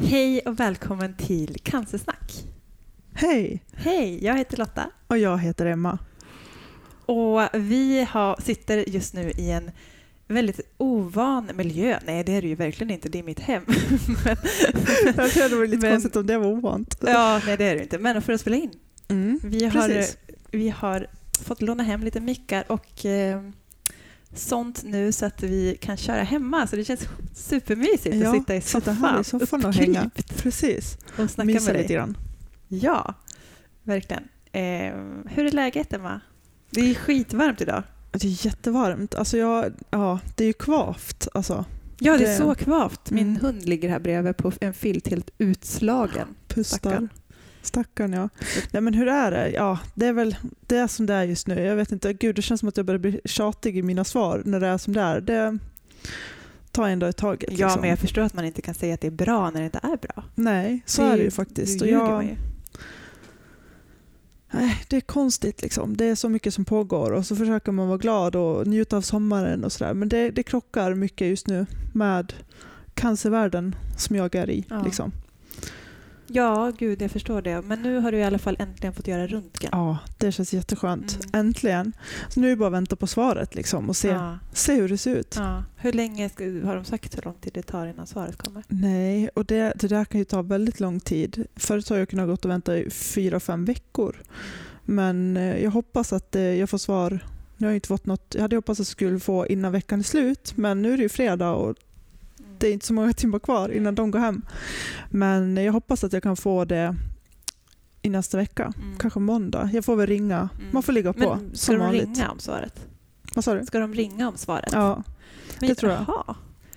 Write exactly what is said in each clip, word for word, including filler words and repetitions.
Hej och välkommen till Cancersnack. Hej! Hej, jag heter Lotta. Och jag heter Emma. Och vi har, sitter just nu i en väldigt ovan miljö. Nej, det är det ju verkligen inte. Det är mitt hem. men, jag tror det var lite men, konstigt om det var ovant. Ja, nej det är det inte. Men för att spela in. Mm, vi, har, vi har fått låna hem lite mickar och eh, sånt nu så att vi kan köra hemma. Så det känns supermysigt ja, att sitta i soffan, här i soffan och hänga. Precis. Och snacka Mysa med dig. Lite grann. Ja, verkligen. Eh, hur är läget, Emma? Det är skitvarmt idag. Det är jättevarmt. Alltså jag, ja, det är ju kvavt. Alltså, ja, det är det... så kvavt. Min mm. hund ligger här bredvid på en filt helt utslagen. Pustar. Stackarn. Stackarn, ja. Nej, men hur är det? Ja, det är väl det är som det är just nu. Jag vet inte. Gud, det känns som att jag börjar bli tjatig i mina svar när det är som det är. Det tar ändå ett tag. Ja, liksom. men jag förstår att man inte kan säga att det är bra när det inte är bra. Nej, så det är det ju faktiskt. Det och jag... man ju. Nej, det är konstigt liksom. Det är så mycket som pågår och så försöker man vara glad och njuta av sommaren och sådär. Men det, det krockar mycket just nu med cancervärlden som jag är i. Ja. Liksom. Ja, gud, jag förstår det. Men nu har du i alla fall äntligen fått göra röntgen. Ja, det känns jätteskönt. Mm. Äntligen. Så nu är det bara att vänta på svaret liksom, och se, ja. se hur det ser ut. Ja. Hur länge ska, har de sagt hur lång tid det tar innan svaret kommer? Nej, och det, det där kan ju ta väldigt lång tid. Förut har jag kunnat gått och vänta i fyra, fem veckor. Men eh, jag hoppas att eh, jag får svar. Nu har jag inte fått något. Jag hade hoppats att jag skulle få innan veckan är slut. Men nu är det ju fredag och det är inte så många timmar kvar innan de går hem. Men jag hoppas att jag kan få det i nästa vecka. Mm. Kanske måndag. Jag får väl ringa. Mm. Man får ligga på. Men ska de vanligt. ringa om svaret? Vad sa du? Ska de ringa om svaret? Ja, men, det tror jag. Aha.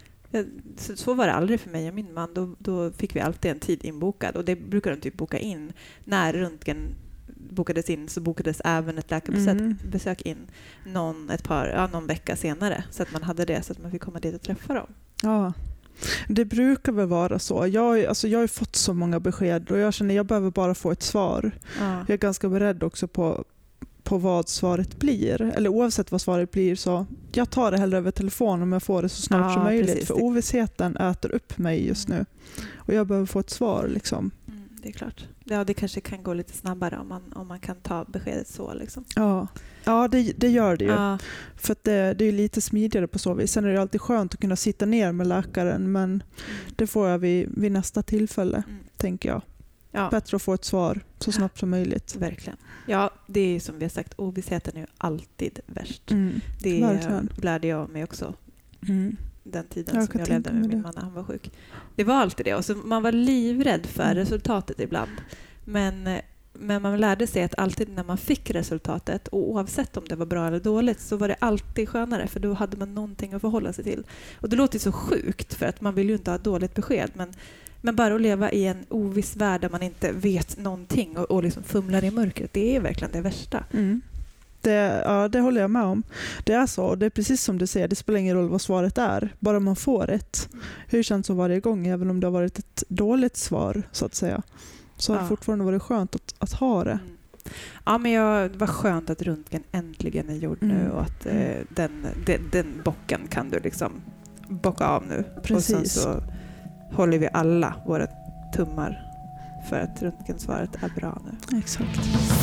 Så, så var det aldrig för mig och min man. Då, då fick vi alltid en tid inbokad. Och det brukar de typ boka in. När röntgen bokades in så bokades även ett läkarbesök mm. besök in någon, ett par, ja, någon vecka senare. Så att man hade det så att man fick komma dit och träffa dem. Ja, det brukar väl vara så. Jag, alltså jag har ju fått så många besked och jag känner att jag behöver bara få ett svar. Ja. Jag är ganska beredd också på, på vad svaret blir. Eller oavsett vad svaret blir så jag tar det hellre över telefon om jag får det så snart ja, som möjligt. Precis. För ovissheten äter upp mig just nu. Och jag behöver få ett svar liksom. Mm, det är klart. Ja, det kanske kan gå lite snabbare om man, om man kan ta beskedet så. Liksom. Ja, ja det, det gör det ju. Ja. För att det, det är lite smidigare på så vis. Sen är det alltid skönt att kunna sitta ner med läkaren. Men mm. det får jag vid, vid nästa tillfälle, mm. tänker jag. Ja. Bättre att få ett svar så snabbt som möjligt. Verkligen. Ja, det är som vi har sagt, ovissheten är ju alltid värst. Mm. Det Verkligen. lärde jag mig också. Mm. Den tiden jag som jag levde med min man när han var sjuk. Det var alltid det. Och så man var livrädd för mm. resultatet ibland. Men, men man lärde sig att alltid när man fick resultatet, och oavsett om det var bra eller dåligt, så var det alltid skönare, för då hade man någonting att förhålla sig till. Och det låter så sjukt, för att man vill ju inte ha dåligt besked, men, men bara att leva i en oviss värld där man inte vet någonting och, och liksom fumlar i mörkret, det är verkligen det värsta. Mm. Det, ja, det håller jag med om. Det är så. Det är precis som du säger. Det spelar ingen roll vad svaret är. Bara man får ett. Hur känns det varje gång, även om det har varit ett dåligt svar, så att säga. Så har det ja. fortfarande varit skönt att, att ha det. Mm. Ja, men jag, det var skönt att röntgen äntligen är gjord nu. Mm. Och att eh, den, den, den bocken kan du liksom bocka av nu. Precis. Och sen så håller vi alla våra tummar för att röntgensvaret är bra nu. Exakt.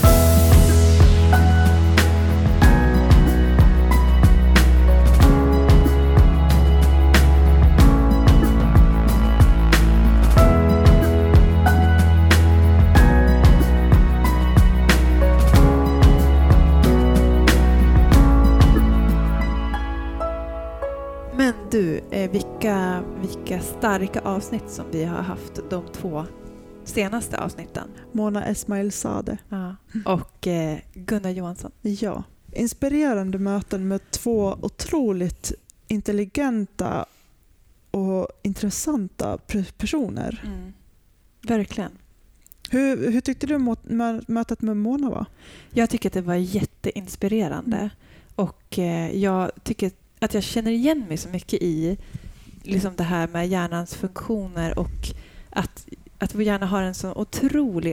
Du, eh, vilka, vilka starka avsnitt som vi har haft de två senaste avsnitten. Mona Esmailzadeh. Ja. Och eh, Gunnar Johansson. Ja. Inspirerande möten med två otroligt intelligenta och intressanta personer. Mm. Verkligen. Hur, hur tyckte du mö- mötet med Mona var? Jag tycker att det var jätteinspirerande. Mm. Och eh, jag tycker att jag känner igen mig så mycket i liksom det här med hjärnans funktioner och att, att vår hjärna har en så otrolig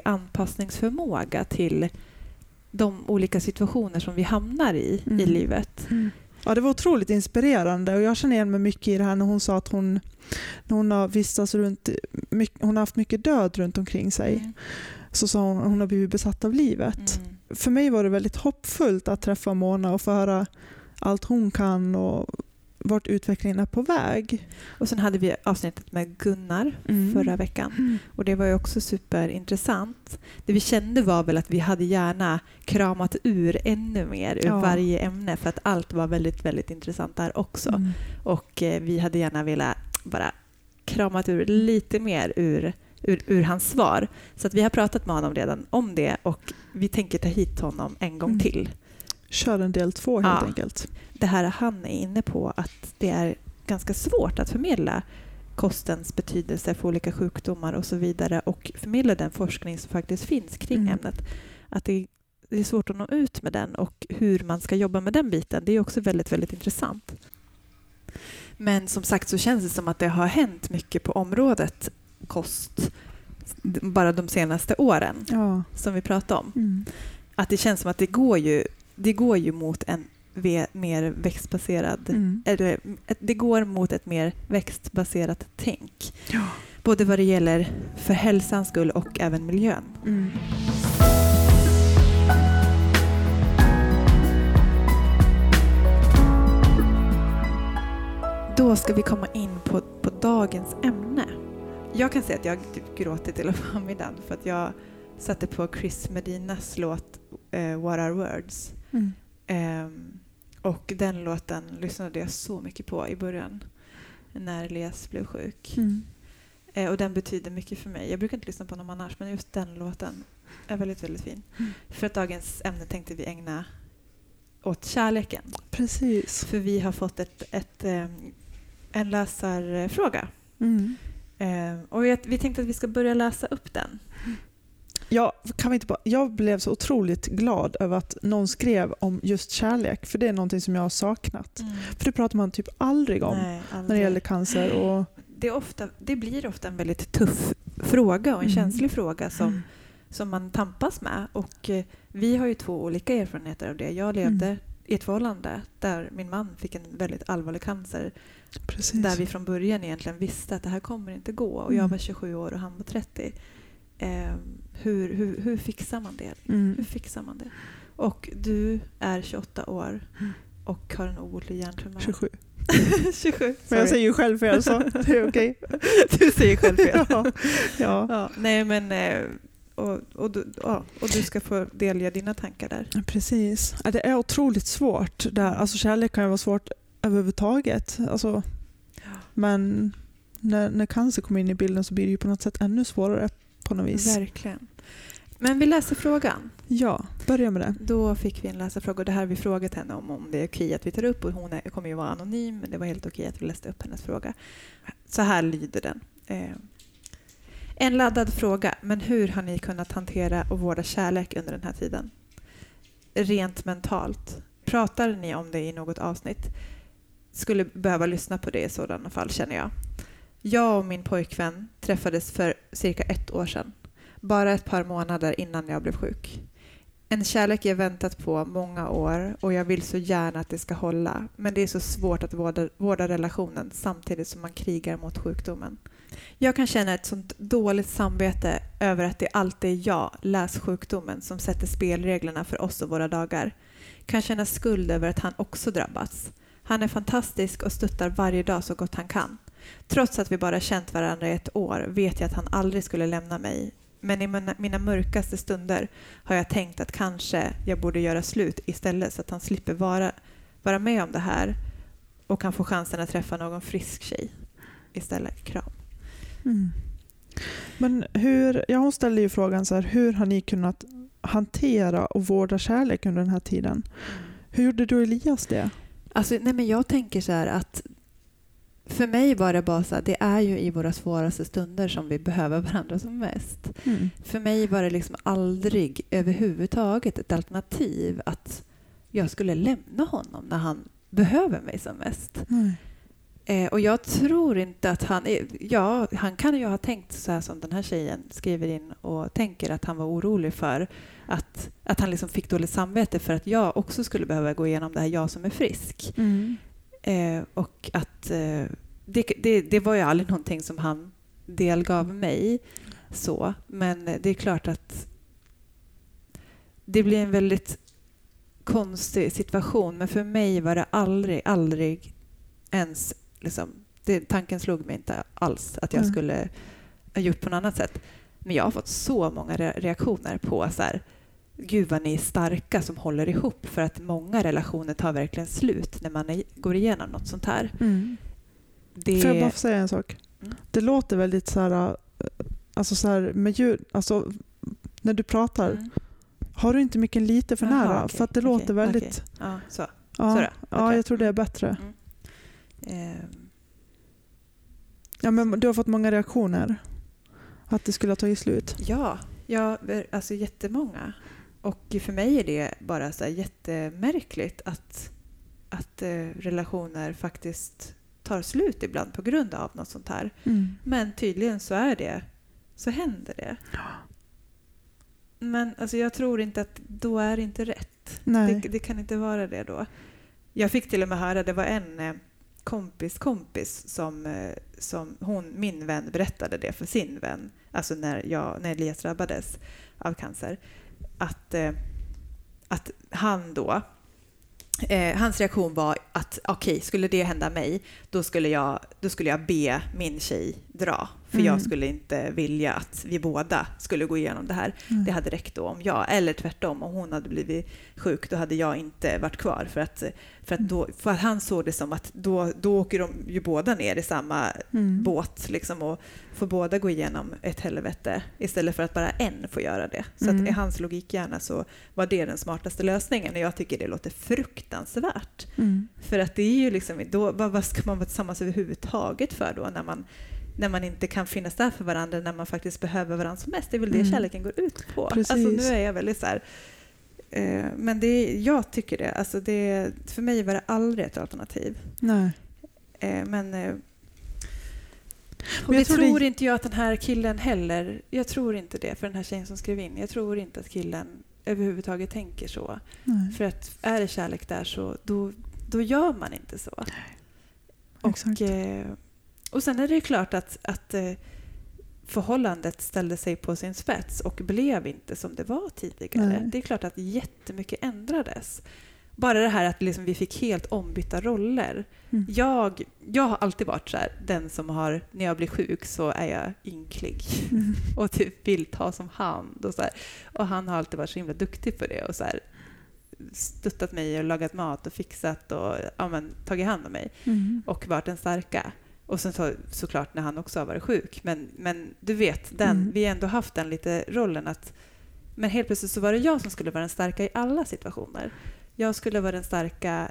anpassningsförmåga till de olika situationer som vi hamnar i mm. i livet. Mm. Ja, det var otroligt inspirerande och jag känner igen mig mycket i det här när hon sa att hon, när hon har vistats runt, hon har haft mycket död runt omkring sig. Mm. Så sa hon att hon har blivit besatt av livet. Mm. För mig var det väldigt hoppfullt att träffa Mona och få höra allt hon kan och vart utvecklingen är på väg. Och sen hade vi avsnittet med Gunnar mm. förra veckan. Mm. Och det var ju också superintressant. Det vi kände var väl att vi hade gärna kramat ur ännu mer ur ja. varje ämne. För att allt var väldigt, väldigt intressant där också. Mm. Och eh, vi hade gärna velat bara kramat ur lite mer ur, ur, ur hans svar. Så att vi har pratat med honom redan om det. Och vi tänker ta hit honom en gång mm. till. Kör en del två helt ja. enkelt. Det här han är inne på att det är ganska svårt att förmedla kostens betydelse för olika sjukdomar och så vidare och förmedla den forskning som faktiskt finns kring mm. ämnet. Att det, det är svårt att nå ut med den och hur man ska jobba med den biten. Det är också väldigt, väldigt intressant. Men som sagt så känns det som att det har hänt mycket på området kost bara de senaste åren ja. som vi pratade om. Mm. Att det känns som att det går ju, det går ju mot en mer växtbaserad mm. eller det går mot ett mer växtbaserat tänk. Ja. Både vad det gäller för hälsans skull och även miljön. Mm. Då ska vi komma in på, på dagens ämne. Jag kan säga att jag typ gråtit hela förmiddagen för att jag satte på Chris Medinas låt uh, What Are Words. Mm. Um, och den låten lyssnade jag så mycket på i början när Elias blev sjuk. Mm. Uh, och den betyder mycket för mig. Jag brukar inte lyssna på någon annars, men just den låten är väldigt, väldigt fin. Mm. För att dagens ämne tänkte vi ägna åt kärleken. Precis. För vi har fått ett, ett, um, en läsarfråga. Mm. Uh, och jag, vi tänkte att vi ska börja läsa upp den. Jag, kan vi inte bara, jag blev så otroligt glad över att någon skrev om just kärlek. För det är någonting som jag har saknat. Mm. För det pratar man typ aldrig om. Nej, aldrig. När det gäller cancer. Och det, är ofta, det blir ofta en väldigt tuff fråga och en mm. känslig fråga som, mm. som man tampas med. Och eh, vi har ju två olika erfarenheter av det. Jag levde mm. i ett förhållande där min man fick en väldigt allvarlig cancer. Precis. Där vi från början egentligen visste att det här kommer inte gå. Och jag var tjugosju år och han var trettio. Eh, hur, hur, hur fixar man det? Mm. Hur fixar man det? Och du är tjugoåtta år och har en obotlig hjärntumör. tjugosju. tjugosju. Men jag säger ju själv fel så det är okej. Du säger själv fel. ja. Ja. Ja. Nej men och, och, du, ja, och du ska få delge dina tankar där. Precis. Ja, det är otroligt svårt där. Alltså kärlek kan ju vara svårt överhuvudtaget. Alltså, ja. Men när, när cancer kommer in i bilden så blir det ju på något sätt ännu svårare. På något vis. Verkligen. Men vi läser frågan. Ja, börja med det. Då fick vi en läsarfråga. Det här har vi frågat henne om, om det är okej att vi tar upp. Och hon är, kommer ju vara anonym, men det var helt okej att vi läste upp hennes fråga. Så här lyder den. Eh, en laddad fråga, men hur har ni kunnat hantera och vårda kärlek under den här tiden? Rent mentalt. Pratar ni om det i något avsnitt? Skulle behöva lyssna på det i sådana fall, känner jag. Jag och min pojkvän träffades för cirka ett år sedan. Bara ett par månader innan jag blev sjuk. En kärlek jag väntat på många år och jag vill så gärna att det ska hålla. Men det är så svårt att vårda, vårda relationen samtidigt som man krigar mot sjukdomen. Jag kan känna ett sånt dåligt samvete över att det alltid är jag, lässjukdomen, som sätter spelreglerna för oss och våra dagar. Kan känna skuld över att han också drabbats. Han är fantastisk och stöttar varje dag så gott han kan. Trots att vi bara känt varandra i ett år vet jag att han aldrig skulle lämna mig. Men i mina, mina mörkaste stunder har jag tänkt att kanske jag borde göra slut istället så att han slipper vara, vara med om det här och kan få chansen att träffa någon frisk tjej istället. Kram. Mm. Men hur, ja, hon ställde ju frågan så här, hur har ni kunnat hantera och vårda kärlek under den här tiden? Mm. Hur gjorde du Elias det? Alltså, nej men jag tänker så här att för mig var det bara så att det är ju i våra svåraste stunder som vi behöver varandra som mest. Mm. För mig var det liksom aldrig överhuvudtaget ett alternativ att jag skulle lämna honom när han behöver mig som mest. Mm. Eh, och jag tror inte att han... Ja, han kan ju ha tänkt så här som den här tjejen skriver in och tänker att han var orolig för att, att han liksom fick dåligt samvete för att jag också skulle behöva gå igenom det här, jag som är frisk. Mm. Eh, och att eh, det, det, det var ju aldrig någonting som han delgav mig så. Men det är klart att det blir en väldigt konstig situation. Men för mig var det aldrig, aldrig ens liksom, det, tanken slog mig inte alls att jag Mm. skulle ha gjort på något annat sätt. Men jag har fått så många re- reaktioner på så här, gud vad ni är starka som håller ihop, för att många relationer tar verkligen slut när man är, går igenom något sånt här. Mm. Det... Får jag bara få säga en sak? Mm. Det låter väldigt så här, alltså så här med ljud, alltså när du pratar, Mm. har du inte mycket lite för Aha, nära? okej, För att det okej, låter väldigt... okej. Ja, så. Ja, Så då? ja, Okej. jag tror det är bättre. Mm. Ehm, Ja, men du har fått många reaktioner att det skulle ha tagit slut. ja, ja, alltså jättemånga. Och för mig är det bara så här jättemärkligt att, att eh, relationer faktiskt tar slut ibland på grund av något sånt här. Mm. Men tydligen så är det, så händer det. Men alltså, jag tror inte att då är det inte rätt. Nej. Det, det kan inte vara det då. Jag fick till och med höra, det var en eh, kompis kompis som, eh, som hon, min vän berättade det för sin vän. Alltså när, jag, när Elias drabbades av cancer. Att, eh, att han då, eh, hans reaktion var att okej, okay, skulle det hända mig, då skulle jag, då skulle jag be min tjej dra. För Mm. jag skulle inte vilja att vi båda skulle gå igenom det här. Mm. Det hade räckt då om jag, eller tvärtom, om hon hade blivit sjuk, då hade jag inte varit kvar. För att, för att, då, för att han såg det som att då, då åker de ju båda ner i samma Mm. båt liksom, och får båda gå igenom ett helvete istället för att bara en får göra det. Så Mm. att i hans logikhjärna så var det den smartaste lösningen, och jag tycker det låter fruktansvärt. Mm. För att det är ju liksom, då, vad, vad ska man vara tillsammans överhuvudtaget för då, när man, när man inte kan finnas där för varandra, när man faktiskt behöver varandra som mest. Det är väl det Mm. kärleken går ut på. Precis. Alltså nu är jag väldigt så här, eh, men det är, jag tycker det, alltså det, för mig var det aldrig ett alternativ. Nej. Eh, men eh, och Men jag det tror tror det- inte jag att den här killen heller, jag tror inte det för den här tjejen som skrev in. Jag tror inte att killen överhuvudtaget tänker så. Nej. För att är det kärlek där så då, då gör man inte så. Och, Exakt. eh, och sen är det ju klart att, att eh, förhållandet ställde sig på sin spets och blev inte som det var tidigare. Nej. Det är klart att jättemycket ändrades. Bara det här att liksom vi fick helt ombytta roller. Mm. Jag, jag har alltid varit så här, den som har, när jag blir sjuk så är jag ynklig Mm. och typ vill ta som hand. Och, så här. Och han har alltid varit så himla duktig på det och så här, stöttat mig och lagat mat och fixat och ja, men, tagit hand om mig Mm. och varit den starka. Och sen så, såklart när han också har varit sjuk. Men, men du vet, den, Mm. vi har ändå haft den lite rollen att men helt plötsligt så var det jag som skulle vara den starka i alla situationer. Jag skulle vara den starka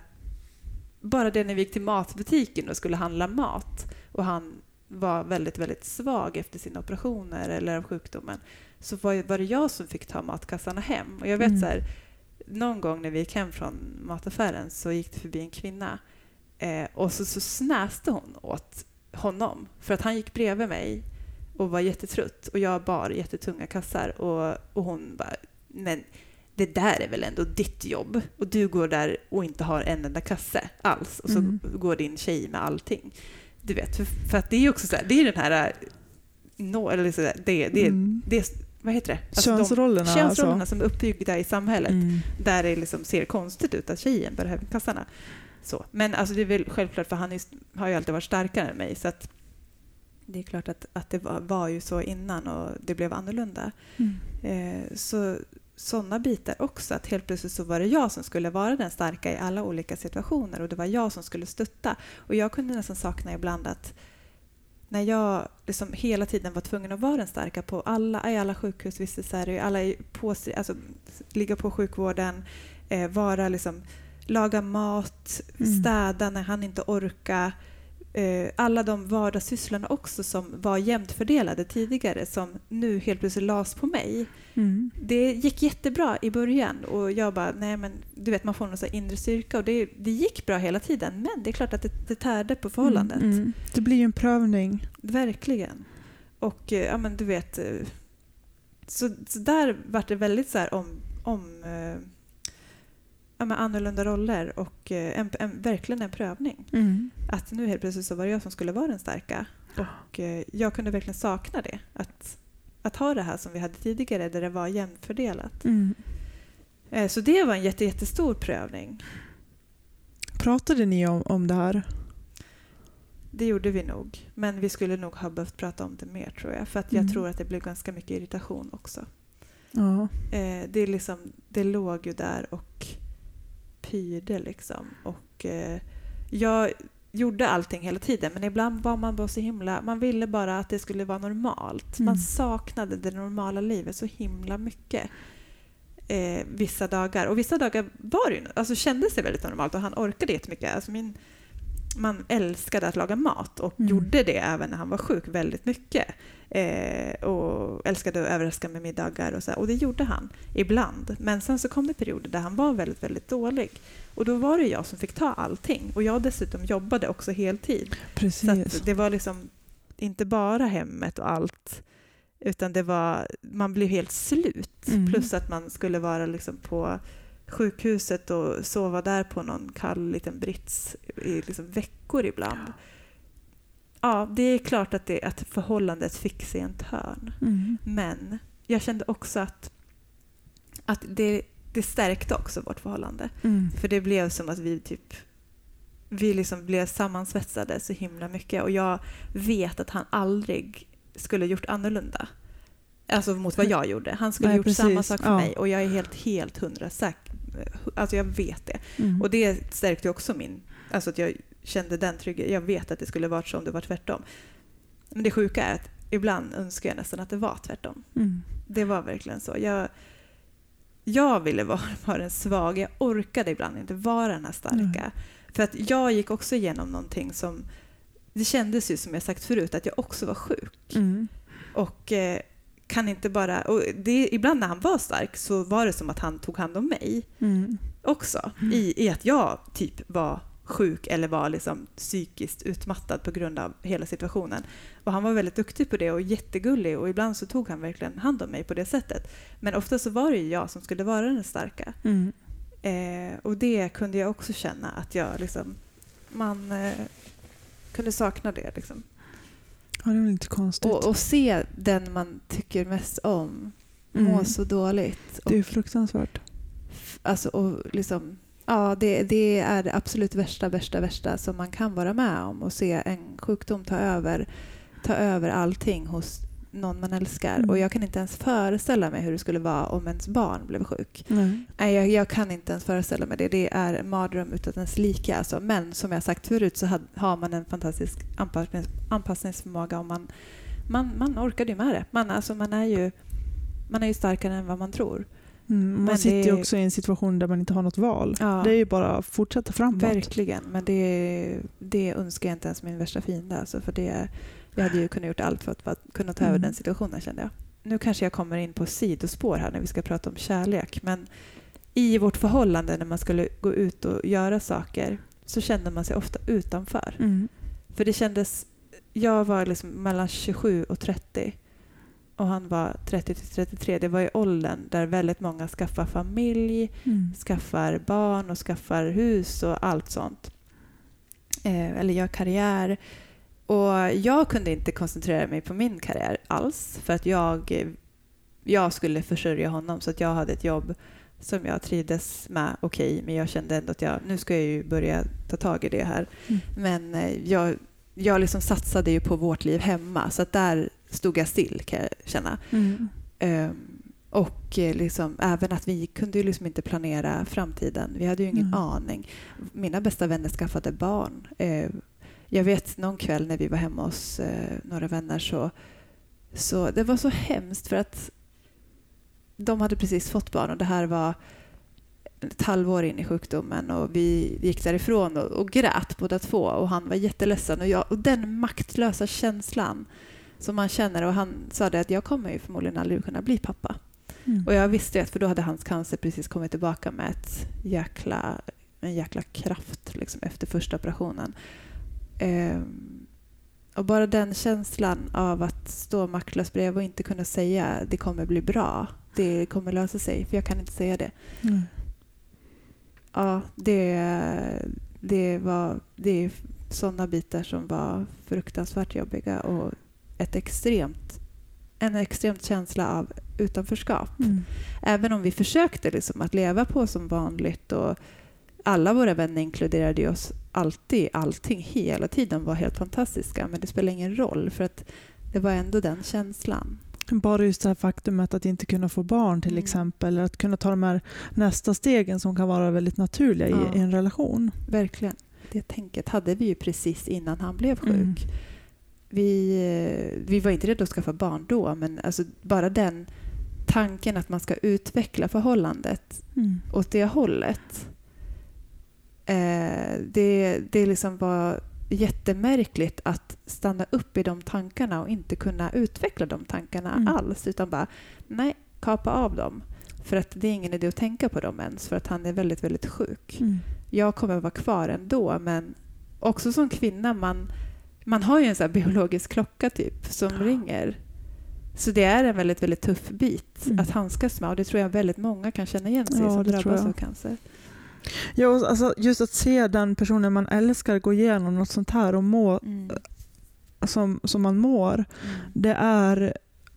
bara det när vi gick till matbutiken och skulle handla mat och han var väldigt, väldigt svag efter sina operationer eller av sjukdomen, så var, var det jag som fick ta matkassarna hem. Och jag vet Mm. så här, någon gång när vi gick hem från mataffären så gick det förbi en kvinna eh, och så, så snäste hon åt honom för att han gick bredvid mig och var jättetrött och jag bar jättetunga kassar och, och hon bara, men det där är väl ändå ditt jobb och du går där och inte har en enda kasse alls och så Mm. går din tjej med allting. Du vet, för, för att det är ju också så här, det är den här no, eller så där, det, det, Mm. det, vad heter det? Alltså Könsrollerna, de, könsrollerna alltså. som är uppbyggda i samhället Mm. där det liksom ser konstigt ut att tjejen bär hem kassarna. Så. Men alltså det är väl självklart, för han är, har ju alltid varit starkare än mig, så att det är klart att, att det var, var ju så innan och det blev annorlunda. Mm. Eh, så sådana bitar också, att helt plötsligt så var det jag som skulle vara den starka i alla olika situationer och det var jag som skulle stötta. Och jag kunde nästan sakna ibland att när jag liksom hela tiden var tvungen att vara den starka på alla, i alla sjukhusvistelser, i alla på, alltså, ligga på sjukvården, eh, vara liksom, laga mat, Mm. städa när han inte orkar, eh, alla de vardagssysslorna också som var jämnt fördelade tidigare som nu helt plötsligt las på mig. Mm. Det gick jättebra i början och jag bara, nej men du vet man får någon sån här inre styrka och det, det gick bra hela tiden men det är klart att det, det tärde på förhållandet. Mm. Mm. Det blir ju en prövning. Verkligen. Och eh, ja men du vet eh, så, så där var det väldigt så här om, om eh, ja, men annorlunda roller och eh, en, en, verkligen en prövning. Mm. Att nu helt plötsligt så var det jag som skulle vara den starka. Och eh, jag kunde verkligen sakna det. Att, att ha det här som vi hade tidigare där det var jämnfördelat. Mm. Eh, så det var en jätte, jättestor prövning. Pratade ni om, om det här? Det gjorde vi nog. Men vi skulle nog ha behövt prata om det mer tror jag. För att jag Mm. tror att det blev ganska mycket irritation också. Ja. Eh, det, är liksom, det låg ju där och pyrde liksom. Och eh, jag gjorde allting hela tiden men ibland var man bara så himla... Man ville bara att det skulle vara normalt. Mm. Man saknade det normala livet så himla mycket. Eh, vissa dagar. Och vissa dagar var det ju, alltså kändes det väldigt normalt och han orkade jättemycket. Alltså min man älskade att laga mat och Mm. gjorde det även när han var sjuk väldigt mycket. Eh, och älskade att överraska med middagar och så här. Och det gjorde han ibland. Men sen så kom det perioder där han var väldigt, väldigt dålig. Och då var det jag som fick ta allting. Och jag dessutom jobbade också heltid. Precis. Så att det var liksom inte bara hemmet och allt. Utan det var, man blev helt slut. Mm. Plus att man skulle vara liksom på sjukhuset och sova där på någon kall liten brits i liksom veckor ibland. Ja, det är klart att, det, att förhållandet fick sig en törn. Mm. Men jag kände också att, att det, det stärkte också vårt förhållande. Mm. För det blev som att vi typ vi liksom blev sammansvetsade så himla mycket. Och jag vet att han aldrig skulle gjort annorlunda. Alltså mot vad jag gjorde. Han skulle Nej, gjort precis. samma sak för Ja. mig. Och jag är helt, helt hundra säker. Alltså jag vet det. Mm. Och det stärkte också min... Alltså att jag kände den tryggheten. Jag vet att det skulle varit så om det var tvärtom. Men det sjuka är att ibland önskar jag nästan att det var tvärtom. Mm. Det var verkligen så. Jag, jag ville vara, vara den svaga. Jag orkade ibland inte vara den här starka. Mm. För att jag gick också igenom någonting som... Det kändes ju som jag sagt förut att jag också var sjuk. Mm. Och eh, kan inte bara... Och det, ibland när han var stark så var det som att han tog hand om mig Mm. också. I, I att jag typ var sjuk eller var liksom psykiskt utmattad på grund av hela situationen. Och han var väldigt duktig på det och jättegullig. Och ibland så tog han verkligen hand om mig på det sättet. Men ofta så var det ju jag som skulle vara den starka. Mm. Eh, och det kunde jag också känna att jag liksom... Man eh, kunde sakna det liksom. Ja, det är lite konstigt. Och, och se den man tycker mest om må Mm. så dåligt. Det är ju Och, fruktansvärt. alltså, och liksom, ja, det, det är det absolut värsta, värsta, värsta som man kan vara med om. Och se en sjukdom ta över, ta över allting hos någon man älskar. Mm. Och jag kan inte ens föreställa mig hur det skulle vara om ens barn blev sjuk. Nej. Nej, jag, jag kan inte ens föreställa mig det. Det är en mardröm utan ens lika. Alltså. Men som jag sagt förut så had, har man en fantastisk anpassnings, anpassningsförmåga och man, man, man orkar ju med det. Man, alltså, man, är ju, man är ju starkare än vad man tror. Mm. Man Men sitter det- ju också i en situation där man inte har något val. Ja. Det är ju bara att fortsätta framåt. Verkligen, men det, det önskar jag inte ens min värsta fiende. Alltså, för det, jag hade ju kunnat gjort allt för att, för att kunna ta över Mm. den situationen, kände jag. Nu kanske jag kommer in på sidospår här när vi ska prata om kärlek. Men i vårt förhållande när man skulle gå ut och göra saker så kände man sig ofta utanför. Mm. För det kändes... Jag var liksom mellan tjugosju och trettio. Och han var trettio till trettiotre. Det var i åldern där väldigt många skaffar familj, Mm. skaffar barn och skaffar hus och allt sånt. Eh, eller gör karriär. Och jag kunde inte koncentrera mig på min karriär alls. För att jag, jag skulle försörja honom. Så att jag hade ett jobb som jag trivdes med. Okej, men jag kände ändå att jag, nu ska jag ju börja ta tag i det här. Mm. Men eh, jag, jag liksom satsade ju på vårt liv hemma. Så att där stod jag still, kan jag känna. Mm. Um, och eh, liksom, även att vi kunde ju liksom inte planera framtiden. Vi hade ju ingen Mm. aning. Mina bästa vänner skaffade barn. Uh, jag vet någon kväll när vi var hemma hos uh, några vänner så, så det var så hemskt för att de hade precis fått barn och det här var ett halvår in i sjukdomen och vi gick därifrån och, och grät båda två och han var jätteledsen och, jag, och den maktlösa känslan som man känner och han sa det att jag kommer ju förmodligen aldrig kunna bli pappa. Mm. Och jag visste att för då hade hans cancer precis kommit tillbaka med ett jäkla, en jäkla kraft liksom, efter första operationen. Ehm, och bara den känslan av att stå maktlös bredvid och inte kunna säga det kommer bli bra, det kommer lösa sig, för jag kan inte säga det. Mm. Ja, det, det var det är sådana bitar som var fruktansvärt jobbiga och ett extremt, en extremt känsla av utanförskap. Mm. Även om vi försökte liksom att leva på som vanligt och alla våra vänner inkluderade oss alltid, allting hela tiden var helt fantastiska, men det spelar ingen roll för att det var ändå den känslan. Bara just det här faktumet att inte kunna få barn till mm. exempel, eller att kunna ta de här nästa stegen som kan vara väldigt naturliga ja. i, i en relation. Verkligen. Det tänket hade vi ju precis innan han blev sjuk. Mm. Vi, vi var inte redo att skaffa barn då, men alltså bara den tanken att man ska utveckla förhållandet mm. åt det hållet. Eh, det, det liksom var jättemärkligt att stanna upp i de tankarna och inte kunna utveckla de tankarna mm. alls, utan bara nej, kapa av dem. För att det är ingen idé att tänka på dem ens, för att han är väldigt, väldigt sjuk. Mm. Jag kommer att vara kvar ändå, men också som kvinna, man, man har ju en sån här biologisk klocka typ som ja. ringer. Så det är en väldigt, väldigt tuff bit mm. att handskas med, och det tror jag väldigt många kan känna igen sig ja, som drabbas av cancer. Ja, alltså just att se den personen man älskar gå igenom något sånt här och må mm. som, som man mår, mm. det är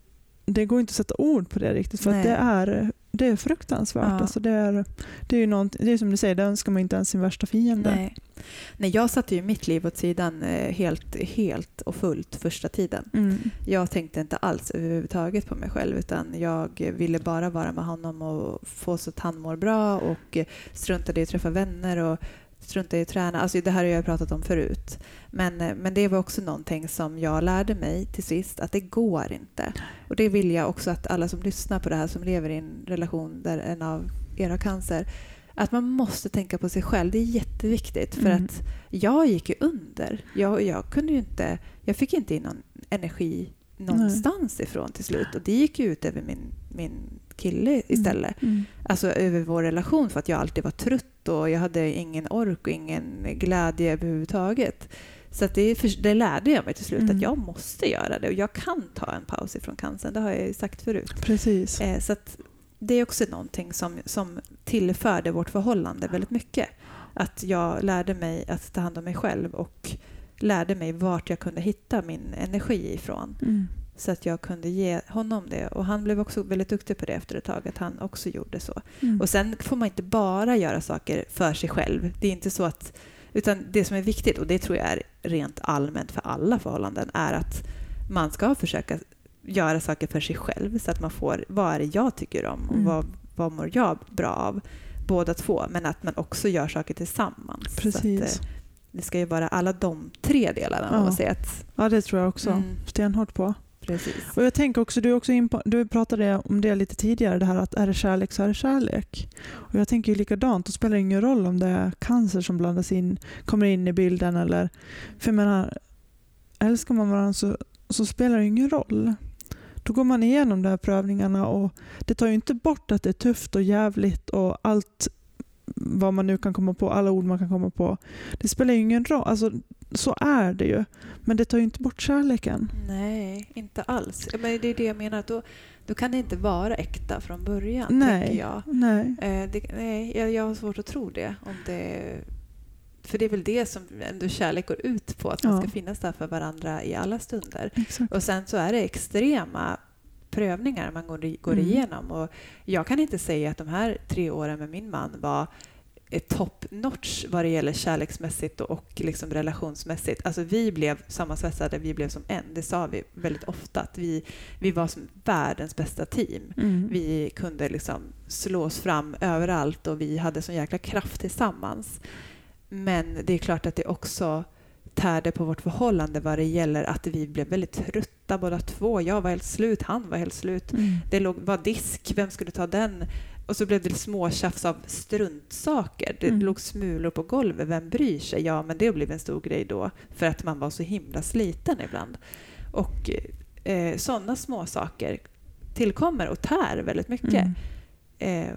det går inte att sätta ord på det riktigt, för att det är det är fruktansvärt. Ja. Alltså det är det är ju något, det är som du säger, det önskar man inte ens sin värsta fiende. Nej. Nej, jag satte ju mitt liv åt sidan helt, helt och fullt första tiden. Mm. Jag tänkte inte alls överhuvudtaget på mig själv, utan jag ville bara vara med honom och få så att han mår bra, och struntade i att träffa vänner och struntade i att träna. Alltså det här har jag pratat om förut. Men, men det var också någonting som jag lärde mig till sist, att det går inte. Och det vill jag också att alla som lyssnar på det här, som lever i en relation där en av er har cancer, att man måste tänka på sig själv. Det är jätteviktigt, för mm. att jag gick ju under. Jag, jag kunde ju inte, jag fick inte in någon energi någonstans Nej. ifrån till slut, och det gick ju ut över min, min kille istället. Mm. Mm. Alltså över vår relation, för att jag alltid var trött och jag hade ingen ork och ingen glädje överhuvudtaget. Så att det, för, det lärde jag mig till slut mm. att jag måste göra det, och jag kan ta en paus ifrån cancern. Det har jag ju sagt förut. Precis. Eh, så att det är också någonting som, som tillförde vårt förhållande väldigt mycket. Att jag lärde mig att ta hand om mig själv och lärde mig vart jag kunde hitta min energi ifrån. Mm. Så att jag kunde ge honom det. Och han blev också väldigt duktig på det efter ett tag, att han också gjorde så. Mm. Och sen får man inte bara göra saker för sig själv. Det är inte så att, utan det som är viktigt, och det tror jag är rent allmänt för alla förhållanden, är att man ska försöka göra saker för sig själv, så att man får, vad är det jag tycker om och mm. vad, vad mår jag bra av, båda två, men att man också gör saker tillsammans. Precis. Så att, det ska ju vara alla de tre delarna. Ja, man säger att, ja det tror jag också. Mm. Stenhårt på. Precis. Och jag tänker också, du, också in på, du pratade om det lite tidigare, det här att är det kärlek så är det kärlek. Och jag tänker ju likadant, då spelar det ingen roll om det är cancer som blandas in, kommer in i bilden, eller, för jag menar, älskar man varandra så, så spelar det ingen roll. Då går man igenom de här prövningarna, och det tar ju inte bort att det är tufft och jävligt och allt vad man nu kan komma på, alla ord man kan komma på. Det spelar ju ingen roll, alltså så är det ju. Men det tar ju inte bort kärleken. Nej, inte alls. Men det är det jag menar, att då, då kan det inte vara äkta från början, nej, tänker jag. Nej, eh, det, nej jag, jag har svårt att tro det, om det. För det är väl det som ändå kärlek går ut på, att man ja. ska finnas där för varandra i alla stunder. Exakt. Och sen så är det extrema prövningar man går, går mm. igenom. Och jag kan inte säga att de här tre åren med min man var top notch vad det gäller kärleksmässigt och, och liksom relationsmässigt. Alltså vi blev sammansvetsade, vi blev som en. Det sa vi väldigt ofta, att vi, vi var som världens bästa team. Mm. Vi kunde liksom slå oss fram överallt, och vi hade sån jäkla kraft tillsammans. Men det är klart att det också tärde på vårt förhållande vad det gäller att vi blev väldigt trötta båda två. Jag var helt slut, han var helt slut. Mm. Det låg, var disk, vem skulle ta den? och så blev det små tjafs av struntsaker. Det mm. låg smulor på golvet. Vem bryr sig? Ja, men det blev en stor grej då. För att man var så himla sliten ibland. Och eh, sådana små saker tillkommer och tär väldigt mycket. Mm. Eh,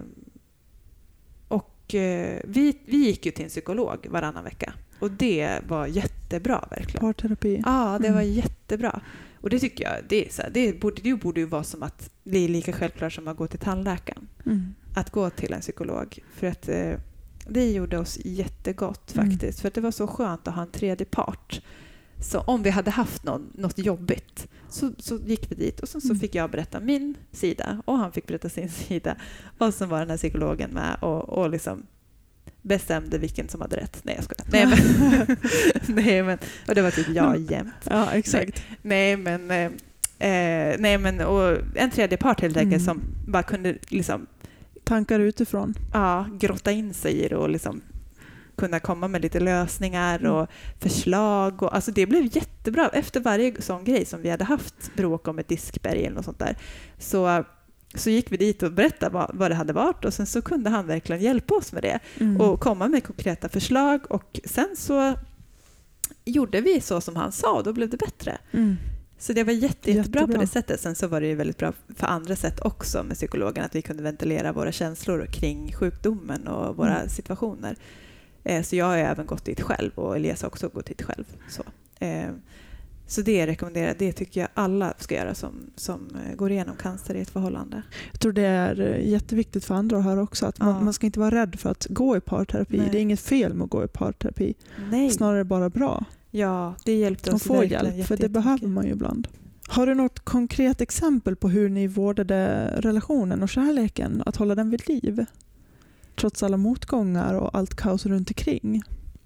och eh, vi, vi gick ju till en psykolog varannan vecka. Och det var jättebra verkligen. Parterapi. Ja, det mm. var jättebra. Och det tycker jag, det, är så här, det, borde, det borde ju vara som att det är lika självklart som att gå till tandläkaren. Mm. Att gå till en psykolog. För att eh, det gjorde oss jättegott faktiskt. Mm. För att det var så skönt att ha en tredje part. Så om vi hade haft någon, något jobbigt så, så gick vi dit och så, så fick jag berätta min sida och han fick berätta sin sida. Och så var den här psykologen med och, och liksom bestämde vilken som hade rätt. Nej, jag skojar. Nej, men, nej, men, och det var typ jag jämt. Ja, exakt. Nej, nej men, eh, nej, men och en tredje part helt enkelt mm. som bara kunde liksom tankar utifrån. Ja, grotta in sig i det och liksom kunna komma med lite lösningar och förslag. Och, alltså det blev jättebra. Efter varje sån grej som vi hade haft, bråk om ett diskberg eller något sånt där, så, så gick vi dit och berättade vad, vad det hade varit och sen så kunde han verkligen hjälpa oss med det mm. och komma med konkreta förslag och sen så gjorde vi så som han sa och då blev det bättre. Mm. Så det var jätte, jättebra, jättebra på det sättet. Sen så var det ju väldigt bra för andra sätt också med psykologen att vi kunde ventilera våra känslor kring sjukdomen och våra mm. situationer. Så jag har även gått dit själv och Elias har också gått dit själv. Så, eh, så det rekommenderar, det tycker jag alla ska göra som, som går igenom cancer i ett förhållande. Jag tror det är jätteviktigt för andra att höra också att man, ja. man ska inte vara rädd för att gå i parterapi. Nej. Det är inget fel med att gå i parterapi. Nej. Snarare bara bra. Ja, det hjälpte oss få hjälp, för det behöver man ju ibland. Har du något konkret exempel på hur ni vårdade relationen och kärleken, att hålla den vid liv? Trots alla motgångar och allt kaos runt omkring?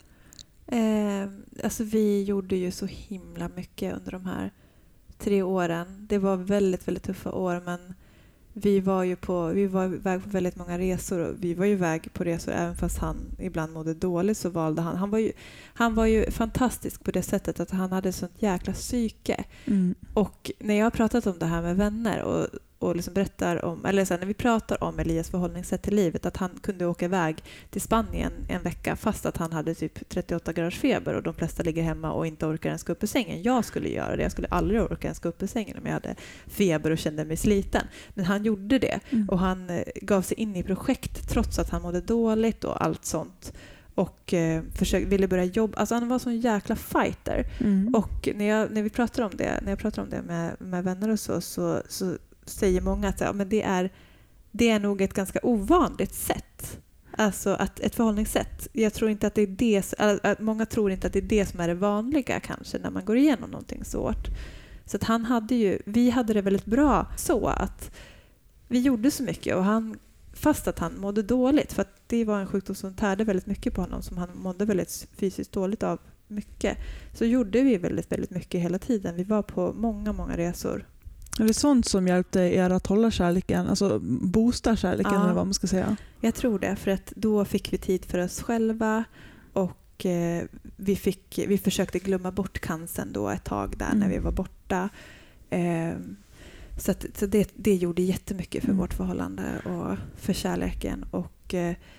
Eh, alltså vi gjorde ju så himla mycket under de här tre åren. Det var väldigt, väldigt tuffa år, men vi var ju på, vi var iväg på väldigt många resor och vi var ju iväg på resor även fast han ibland mådde dåligt så valde han. Han var ju, han var ju fantastisk på det sättet att han hade sånt jäkla psyke. Mm. Och när jag har pratat om det här med vänner och och liksom berättar om, eller så här, när vi pratar om Elias förhållningssätt till livet, att han kunde åka iväg till Spanien en vecka fast att han hade typ trettioåtta graders feber och de flesta ligger hemma och inte orkar ens gå upp ur sängen. Jag skulle göra det. Jag skulle aldrig orka ens gå upp ur sängen om jag hade feber och kände mig sliten. Men han gjorde det mm. och han eh, gav sig in i projekt trots att han mådde dåligt och allt sånt. Och eh, försökte, ville börja jobba. Alltså han var sån jäkla fighter. Mm. Och när, jag, när vi pratar om det, när jag pratar om det med, med vänner och så, så, så säger många att ja, men det, är, det är nog ett ganska ovanligt sätt. Alltså att ett förhållningssätt. Jag tror inte att det är det, att många tror inte att det är det som är det vanliga kanske när man går igenom någonting svårt. Så att han hade ju, vi hade det väldigt bra så att vi gjorde så mycket och han, fast att han mådde dåligt, för att det var en sjukdom som tärde väldigt mycket på honom, som han mådde väldigt fysiskt dåligt av mycket, så gjorde vi väldigt, väldigt mycket hela tiden. Vi var på många, många resor. Är det sånt som hjälpte er att hålla kärleken, alltså boosta kärleken ja, eller vad man ska säga? Jag tror det, för att då fick vi tid för oss själva och eh, vi, fick, vi försökte glömma bort cancern då ett tag där mm. när vi var borta. Eh, så att, så det, det gjorde jättemycket för mm. vårt förhållande och för kärleken. Och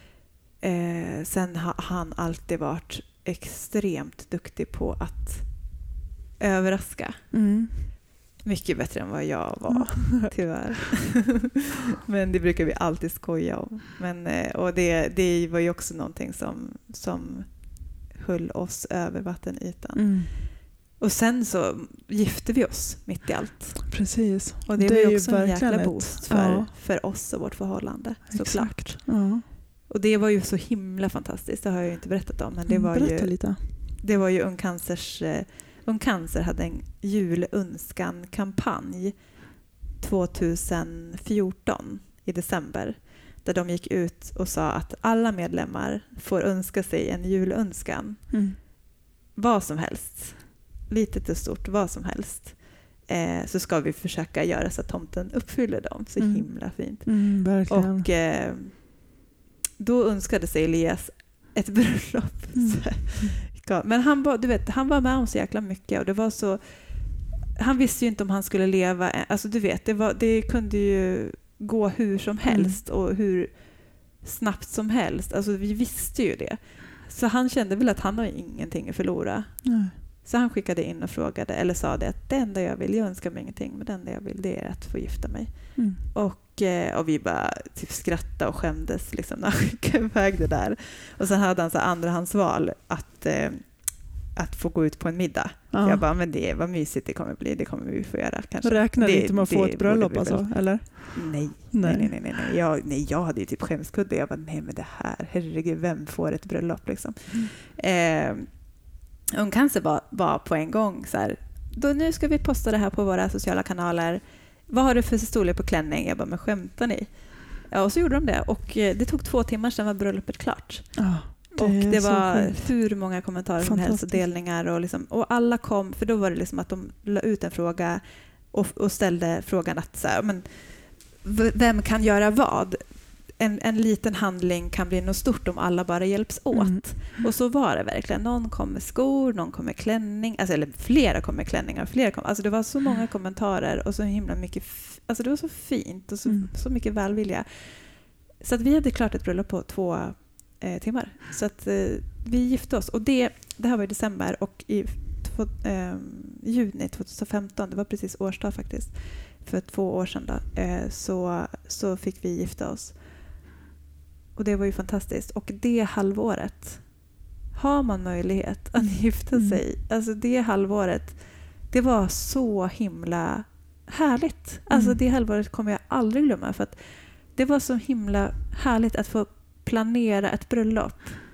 eh, sen har han alltid varit extremt duktig på att överraska. Mm. Mycket bättre än vad jag var, tyvärr. Men det brukar vi alltid skoja om. Men, och det, det var ju också någonting som, som höll oss över vattenytan. Mm. Och sen så gifte vi oss mitt i allt. Precis. Och det, det var ju också en jäkla boost för, ja. för oss och vårt förhållande, såklart. Ja. Och det var ju så himla fantastiskt, det har jag ju inte berättat om. Men det var Berätta ju, lite. Det var ju Ung Cancers... Ung Cancer hade en julönskan-kampanj tjugohundrafjorton i december där de gick ut och sa att alla medlemmar får önska sig en julönskan. Mm. Vad som helst. Litet och stort, vad som helst. Eh, så ska vi försöka göra så att tomten uppfyller dem. Så mm. himla fint. Mm, verkligen. Och eh, då önskade sig Elias ett bröllop. Mm. Men han var, du vet, han var med om så jäkla mycket och det var så, han visste ju inte om han skulle leva, alltså du vet, det, var, det kunde ju gå hur som helst mm. och hur snabbt som helst. Alltså vi visste ju det. Så han kände väl att han har ingenting att förlora. Mm. Så han skickade in och frågade, eller sa det att det enda jag vill, jag önskar mig ingenting, men det enda jag vill det är att få gifta mig. Mm. Och, och vi bara typ skrattade och skämdes liksom, när han skickade iväg det där. Och sen hade han så andrahandsval att, eh, att få gå ut på en middag. Ja. Jag bara, men det vad mysigt det kommer bli, det kommer vi få göra. Kanske. Räknar det, inte med att få ett bröllop alltså, eller? Nej, nej, nej, nej, nej, nej. Jag, nej, jag hade ju typ skämskudde. Jag bara, nej men det här, herregud, vem får ett bröllop liksom? Mm. Eh, Ungcancer var, var på en gång så här, då nu ska vi posta det här på våra sociala kanaler. Vad har du för storlek på klänning? Jag bara, men skämtar ni? Ja, och så gjorde de det. Och det tog två timmar sedan var bröllopet klart. Ja, det och det var sjukt. hur många kommentarer som helst och delningar. Och, liksom, och alla kom, för då var det liksom att de la ut en fråga och, och ställde frågan att så här, men, vem kan göra vad? En, en liten handling kan bli något stort om alla bara hjälps åt. Mm. Och så var det verkligen. Någon kom med skor, någon kom med klänning. Alltså, eller flera kom med klänningar. Flera kom, alltså det var så många kommentarer och så himla mycket... F- alltså det var så fint och så, mm. så mycket välvilja. Så att vi hade klart ett bröllop på två eh, timmar. Så att eh, vi gifte oss. Och det, det här var i december och i två, eh, juni tjugohundrafemton, det var precis årsdag faktiskt, för två år sedan då, eh, så, så fick vi gifta oss. Och det var ju fantastiskt. Och det halvåret, har man möjlighet att gifta mm. sig, alltså det halvåret, det var så himla härligt. Alltså mm. det halvåret kommer jag aldrig glömma, för att det var så himla härligt att få planera ett bröllop.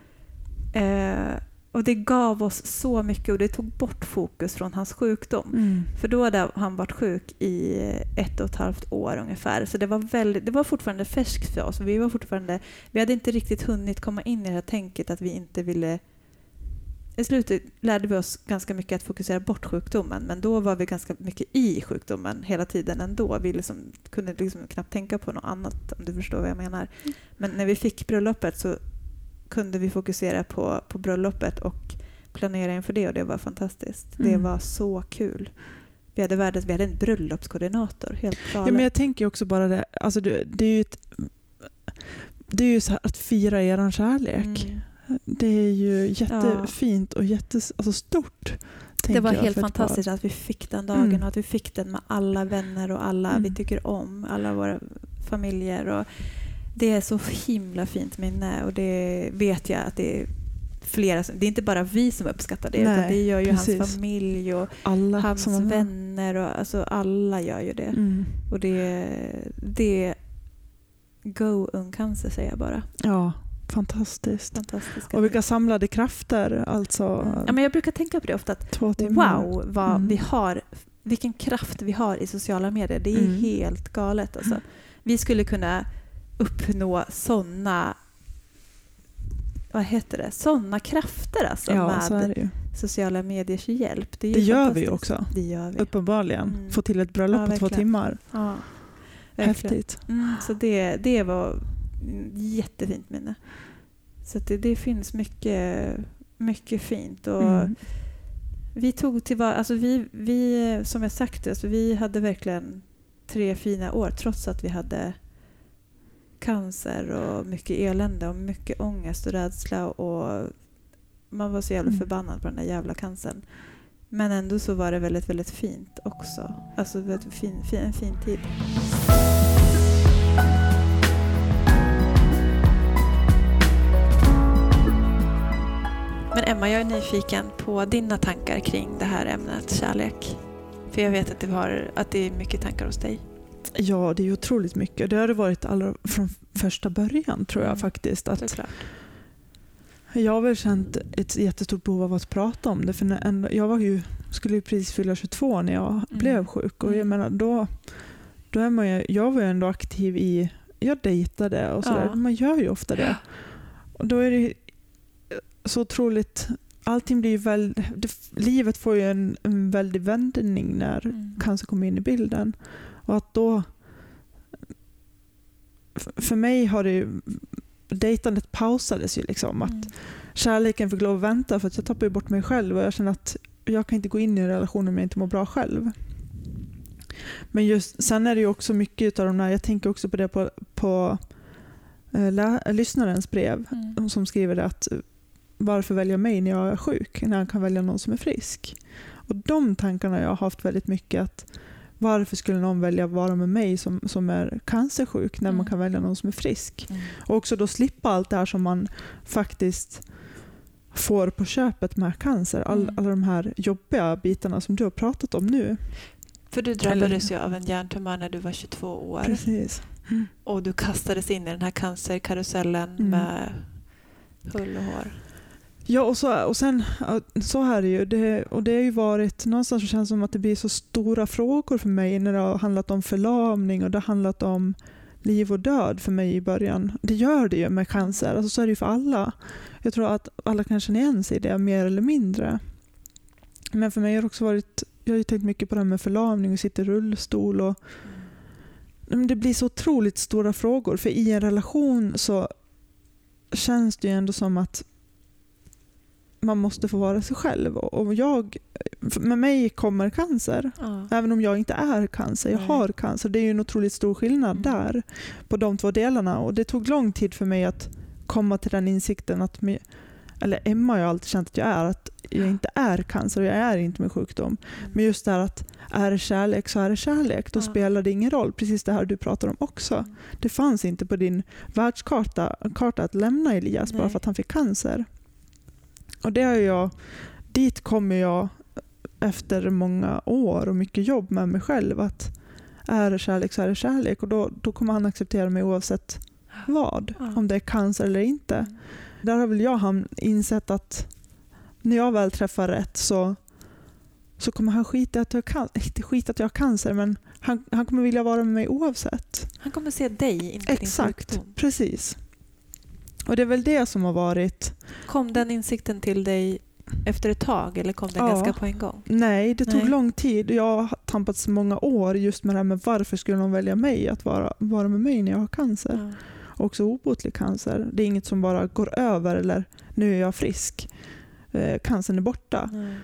Eh, och det gav oss så mycket och det tog bort fokus från hans sjukdom. Mm. För då hade han varit sjuk i ett och ett halvt år ungefär. Så det var, väldigt, det var fortfarande färskt för oss. Vi, var fortfarande, vi hade inte riktigt hunnit komma in i det här tänket att vi inte ville... I slutet lärde vi oss ganska mycket att fokusera bort sjukdomen. Men då var vi ganska mycket i sjukdomen hela tiden ändå. Vi liksom kunde liksom knappt tänka på något annat, om du förstår vad jag menar. Men när vi fick bröllopet så kunde vi fokusera på, på bröllopet och planera inför det, och det var fantastiskt. Mm. Det var så kul. Vi hade världens, vi hade en bröllopskoordinator, helt galet. Ja, men jag tänker också bara det, alltså det, det är ju ett, det är ju så här att fira eran kärlek. Mm. Det är ju jättefint ja. och jättes, alltså stort. Det var helt fantastiskt att vi fick den dagen mm. och att vi fick den med alla vänner och alla mm. vi tycker om, alla våra familjer, och det är så himla fint minne, och det vet jag att det är flera, det är inte bara vi som uppskattar det. Nej, utan det gör ju precis. Hans familj och alla hans vänner och alltså alla gör ju det. Mm. Och det det go Ungcancer, säger jag bara. Ja, fantastiskt. Fantastiska och vilka samlade krafter alltså. Mm. Ja, men jag brukar tänka på det ofta att wow, vad mm. vi har, vilken kraft vi har i sociala medier. Det är mm. helt galet alltså. Vi skulle kunna uppnå såna vad heter det? Såna krafter alltså, ja, med sociala mediers hjälp. Det, är det gör vi också. Det gör vi. Uppenbarligen. Mm. Få till ett bröllop ja, på två timmar. Ja, häftigt. Mm, så det, det var jättefint minne. Så det, det finns mycket, mycket fint. Och mm. vi tog till alltså vi, vi, som jag sagt, alltså vi hade verkligen tre fina år trots att vi hade cancer och mycket elände och mycket ångest och rädsla, och man var så jävla mm. förbannad på den där jävla cancern. Men ändå så var det väldigt, väldigt fint också. Alltså väldigt fin, fin, en fin tid. Men Emma, jag är nyfiken på dina tankar kring det här ämnet kärlek. För jag vet att det, har, att det är mycket tankar hos dig. Ja, det är ju otroligt mycket. Det har det varit allra från första början, tror jag mm. faktiskt. Att jag har väl känt ett jättestort behov av att prata om det. För när, jag var ju, skulle ju precis fylla tjugotvå när jag mm. blev sjuk. Och jag menar, då, då är man ju, jag var ju ändå aktiv i, jag dejtade och sådär. Ja. Man gör ju ofta det. Och då är det så otroligt, allting blir ju väldigt, livet får ju en, en väldig vändning när mm. cancer kommer in i bilden. Och att då, för mig har det ju, dejtandet pausades ju liksom, att mm. kärleken fick lov att vänta, för att jag tappar ju bort mig själv och jag känner att jag kan inte gå in i en relation om jag inte mår bra själv. Men just, sen är det ju också mycket av de där, jag tänker också på det på, på äh, lä, lyssnarens brev mm. som skriver det att varför välja mig när jag är sjuk när han kan välja någon som är frisk. Och de tankarna jag har haft väldigt mycket, att varför skulle någon välja att vara med mig som, som är cancersjuk när mm. man kan välja någon som är frisk. Mm. Och också då slippa allt det här som man faktiskt får på köpet med cancer. All, mm. Alla de här jobbiga bitarna som du har pratat om nu. För du drabbades ju av en hjärntumör när du var tjugotvå år. Precis. Mm. Och du kastades in i den här cancerkarusellen mm. med hull och hår. Ja, och, så, och sen så här är det ju. Det, och det har ju varit någonstans så känns det som att det blir så stora frågor för mig när det har handlat om förlamning och det har handlat om liv och död för mig i början. Det gör det ju med cancer. Alltså så är det ju för alla. Jag tror att alla kan känna igen sig i det mer eller mindre. Men för mig har det också varit, jag har ju tänkt mycket på det här med förlamning och sitta i rullstol och mm. det blir så otroligt stora frågor. För i en relation så känns det ju ändå som att man måste få vara sig själv. Och jag, med mig kommer cancer. Ja. Även om jag inte är cancer. Jag Nej. har cancer. Det är ju en otroligt stor skillnad mm. där. På de två delarna. Och det tog lång tid för mig att komma till den insikten att mig, eller Emma har jag alltid känt att jag är. Att jag inte är cancer och jag är inte med sjukdom. Mm. Men just det här att är det kärlek så är det kärlek. Då ja. spelar det ingen roll. Precis det här du pratar om också. Mm. Det fanns inte på din världskarta karta att lämna Elias Nej. bara för att han fick cancer. Och det har jag, dit kommer jag efter många år och mycket jobb med mig själv, att är det kärlek så är det kärlek, och då, då kommer han acceptera mig oavsett vad, ja. om det är cancer eller inte. Mm. Där har väl jag insett att när jag väl träffar rätt så, så kommer han skita att jag kan, inte skita att jag har cancer, men han, han kommer vilja vara med mig oavsett. Han kommer se dig, inte Exakt, din sjukdom. Precis. Och det är väl det som har varit... Kom den insikten till dig efter ett tag eller kom den ja. ganska på en gång? Nej, det tog Nej. lång tid. Jag har tampats många år just med det här med varför skulle någon välja mig att vara, vara med mig när jag har cancer. Ja. Också obotlig cancer. Det är inget som bara går över eller nu är jag frisk. Eh, cancern är borta. Mm.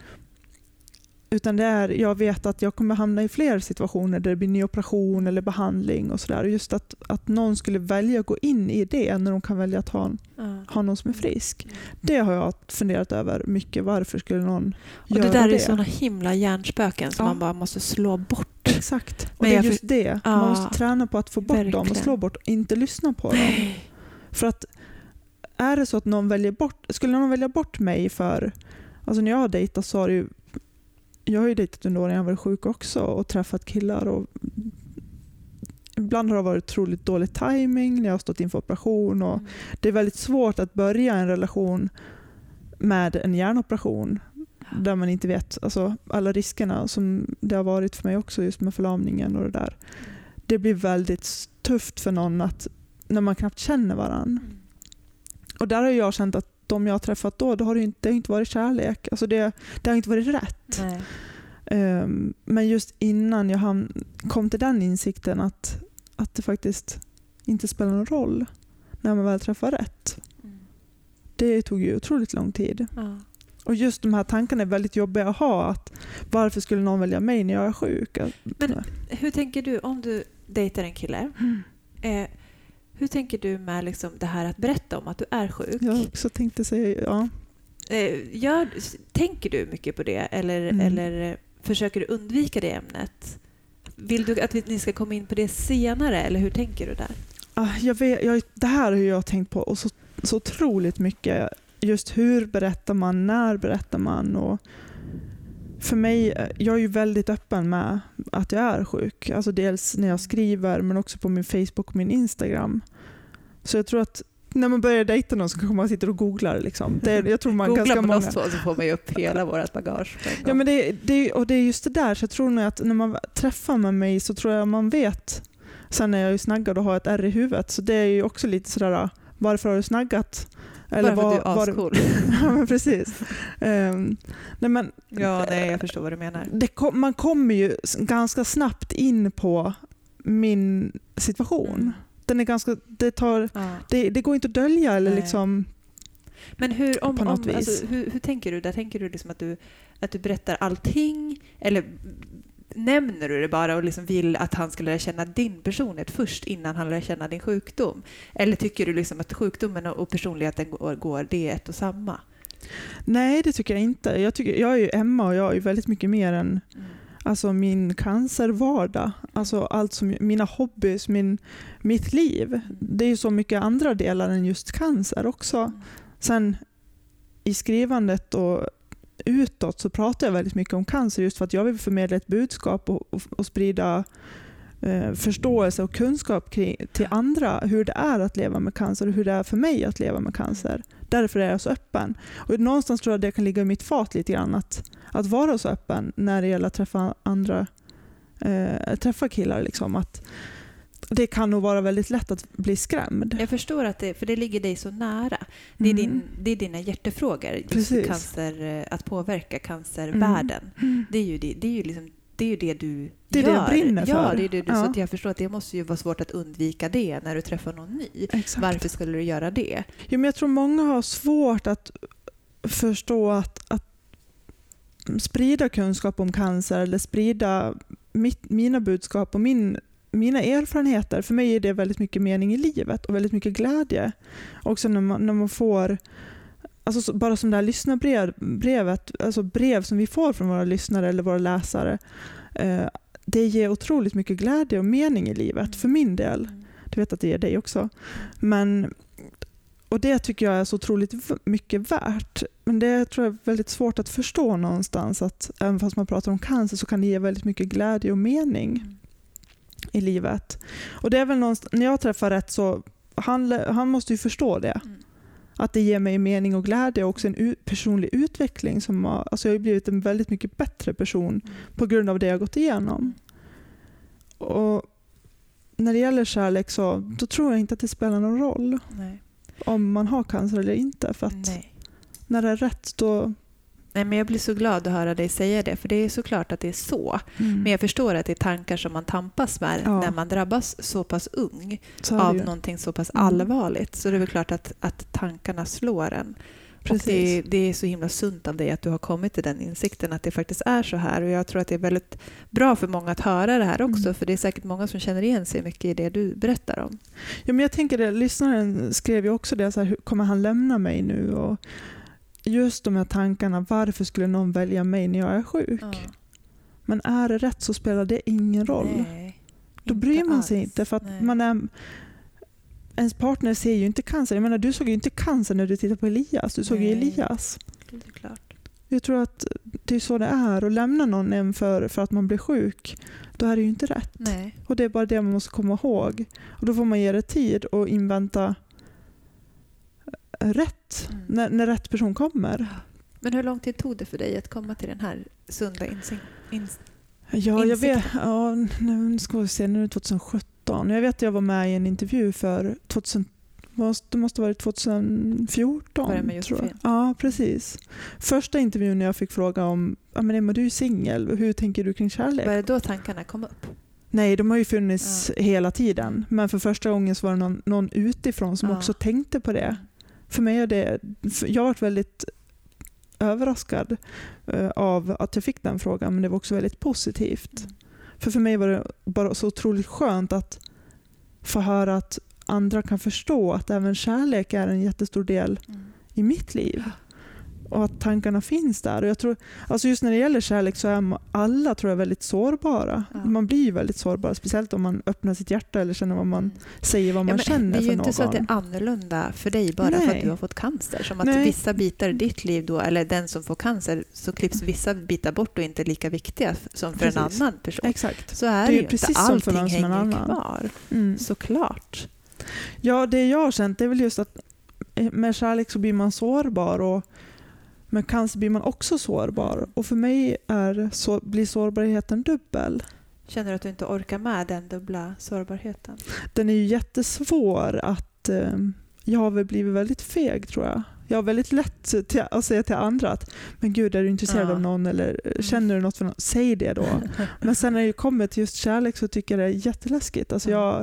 Utan det är, jag vet att jag kommer hamna i fler situationer där det blir ny operation eller behandling och sådär. Just att, att någon skulle välja att gå in i det när de kan välja att ha, en, mm. ha någon som är frisk. Mm. Det har jag funderat över mycket. Varför skulle någon och göra det? Det där det? är sådana himla hjärnspöken som ja. man bara måste slå bort. Exakt. Och Men det är just det. Ja. Man måste träna på att få bort Verkligen. dem och slå bort och inte lyssna på dem. För att är det så att någon väljer bort, skulle någon välja bort mig för, alltså när jag har dejtat så har det ju jag har ju dejtat under åren, jag har varit sjuk också och träffat killar och ibland har det varit otroligt dålig timing när jag har stått inför operation och mm. det är väldigt svårt att börja en relation med en hjärnoperation där man inte vet alltså alla riskerna som det har varit för mig också just med förlamningen och det där. Det blir väldigt tufft för någon att när man knappt känner varann. Mm. Och där har jag känt att de jag har träffat då, då har det inte, det har inte varit kärlek. Alltså det, det har inte varit rätt. Um, men just innan jag ham- kom till den insikten att, att det faktiskt inte spelar någon roll när man väl träffar rätt. Mm. Det tog ju otroligt lång tid. Ja. Och just de här tankarna är väldigt jobbiga att ha. Att varför skulle någon välja mig när jag är sjuk? Men hur tänker du om du dejtar en kille? Mm. Eh, Hur tänker du med liksom det här att berätta om att du är sjuk? Jag också tänkte säga, ja. Gör, tänker du mycket på det? Eller, mm. eller försöker du undvika det ämnet? Vill du att ni ska komma in på det senare? Eller hur tänker du där? Jag vet, jag, det här har jag tänkt på och så, så otroligt mycket. Just hur berättar man? När berättar man? Och för mig, jag är ju väldigt öppen med att jag är sjuk. Alltså dels när jag skriver men också på min Facebook och min Instagram. Så jag tror att när man börjar dejta någon så kanske man sitter och googlar. Liksom. Det, jag tror man Googla ganska på många... något så får man ju upp hela vårt bagage. Ja, men det, det, och det är just det där. Så jag tror nog att när man träffar med mig så tror jag man vet. Sen är jag ju snaggad och har ett ärr i huvudet. Så det är ju också lite sådär, varför har du snaggat? Eller bara för att du är ascool. Ja, men precis. Um, nej, men, ja, nej, jag förstår vad du menar. Det kom, man kommer ju ganska snabbt in på min situation. Mm. Den är ganska, det, tar, ja. det, det går inte att dölja. Eller liksom, men hur, om, om, alltså, hur, hur tänker du där? Tänker du liksom att du, att du berättar allting? Eller nämner du det bara och liksom vill att han ska lära känna din personlighet först innan han lär känna din sjukdom? Eller tycker du liksom att sjukdomen och personligheten går, går det är ett och samma? Nej, det tycker jag inte. Jag, tycker, jag är ju Emma och jag är väldigt mycket mer än mm. alltså min cancervardag. Alltså allt som, mina hobbys, min, mitt liv. Mm. Det är ju så mycket andra delar än just cancer också. Mm. Sen i skrivandet och utåt så pratar jag väldigt mycket om cancer just för att jag vill förmedla ett budskap och, och, och sprida eh, förståelse och kunskap kring, till andra hur det är att leva med cancer och hur det är för mig att leva med cancer. Därför är jag så öppen. Och någonstans tror jag att det kan ligga i mitt fat lite grann att, att vara så öppen när det gäller att träffa andra eh, träffa killar liksom, att det kan nog vara väldigt lätt att bli skrämd. Jag förstår att det, för det ligger dig så nära. Det är, mm. din, det är dina hjärtefrågor. Just cancer, att påverka cancervärlden. Mm. Det är ju det, det är ju liksom det är ju det du det är gör. Det jag brinner för. Ja, det är det du, ja. Så att jag förstår att det måste ju vara svårt att undvika det när du träffar någon ny. Exakt. Varför skulle du göra det? Jo, men jag tror många har svårt att förstå att, att sprida kunskap om cancer eller sprida mitt, mina budskap och min mina erfarenheter. För mig är det väldigt mycket mening i livet och väldigt mycket glädje. Också när man, när man får alltså bara som det här lyssnarbrevet, alltså brev som vi får från våra lyssnare eller våra läsare, eh, det ger otroligt mycket glädje och mening i livet för min del. Du vet att det ger dig också. Men, och det tycker jag är så otroligt mycket värt. Men det tror jag är väldigt svårt att förstå någonstans, att även fast man pratar om cancer så kan det ge väldigt mycket glädje och mening i livet. Och det är väl någonstans, när jag träffar rätt så han, han måste ju förstå det. Mm. Att det ger mig mening och glädje och också en u- personlig utveckling. Som har, alltså jag har blivit en väldigt mycket bättre person mm. på grund av det jag har gått igenom. Och när det gäller kärlek så då tror jag inte att det spelar någon roll. Nej. Om man har cancer eller inte. För att Nej. när det är rätt då... Nej, men jag blir så glad att höra dig säga det, för det är såklart att det är så. Mm. Men jag förstår att det är tankar som man tampas med ja. när man drabbas så pass ung så av någonting så pass mm. allvarligt. Så det är väl klart att, att tankarna slår en. Precis. Och det, det är så himla sunt av dig att du har kommit till den insikten att det faktiskt är så här. Och jag tror att det är väldigt bra för många att höra det här också, mm. för det är säkert många som känner igen sig mycket i det du berättar om. Ja, men jag tänker det, lyssnaren skrev ju också det, så här, kommer han lämna mig nu? Och just de här tankarna, varför skulle någon välja mig när jag är sjuk? Ja. Men är det rätt så spelar det ingen roll. Nej, då bryr man sig alls. inte, för att man är, ens partner ser ju inte cancer. Jag menar, du såg ju inte cancer när du tittade på Elias. Du såg Nej. ju Elias. Det är klart. Jag tror att det är så det är. Att lämna någon en för, för att man blir sjuk, då är det ju inte rätt. Nej. Och det är bara det man måste komma ihåg. Och då får man ge det tid och invänta rätt, mm. när, när rätt person kommer. Men hur lång tid tog det för dig att komma till den här sunda insikten? Ins- ja, jag vet, ja, nu ska vi se, nu är det tjugohundrasjutton. Jag vet att jag var med i en intervju för tvåtusen, det måste ha varit tjugohundrafjorton. Var det med Josefin? Ja, precis. Första intervjun när jag fick fråga om, ja men Emma, du är singel, hur tänker du kring kärlek? Var det då tankarna kom upp? Nej, de har ju funnits ja. hela tiden. Men för första gången så var det någon, någon utifrån som ja. också tänkte på det. För mig är det, jag har varit väldigt överraskad uh, av att jag fick den frågan, men det var också väldigt positivt. Mm. För för mig var det bara så otroligt skönt att få höra att andra kan förstå att även kärlek är en jättestor del mm. i mitt liv. Och att tankarna finns där. Och jag tror, alltså just när det gäller kärlek så är alla tror jag väldigt sårbara. Ja. Man blir ju väldigt sårbar, speciellt om man öppnar sitt hjärta eller känner vad man mm. säger vad man ja, känner för någon. Det är ju inte så att det är annorlunda för dig bara Nej. för att du har fått cancer. Som att Nej. vissa bitar i ditt liv då, eller den som får cancer, så klipps vissa bitar bort och inte lika viktiga som för precis. en annan person. Exakt. Så är det, är ju precis inte. Allting som hänger annan. kvar. Mm. Såklart. Ja, det jag har känt är väl just att med kärlek så blir man sårbar, och med cancer blir man också sårbar. Och för mig är så, blir sårbarheten dubbel. Känner du att du inte orkar med den dubbla sårbarheten? Den är ju jättesvår att... Eh, jag har väl blivit väldigt feg, tror jag. Jag har väldigt lätt till, att säga till andra att men gud, är du intresserad ja. av någon eller känner du något för någon? Säg det då. Men sen när det kommer till just kärlek så tycker jag det är jätteläskigt. Alltså jag...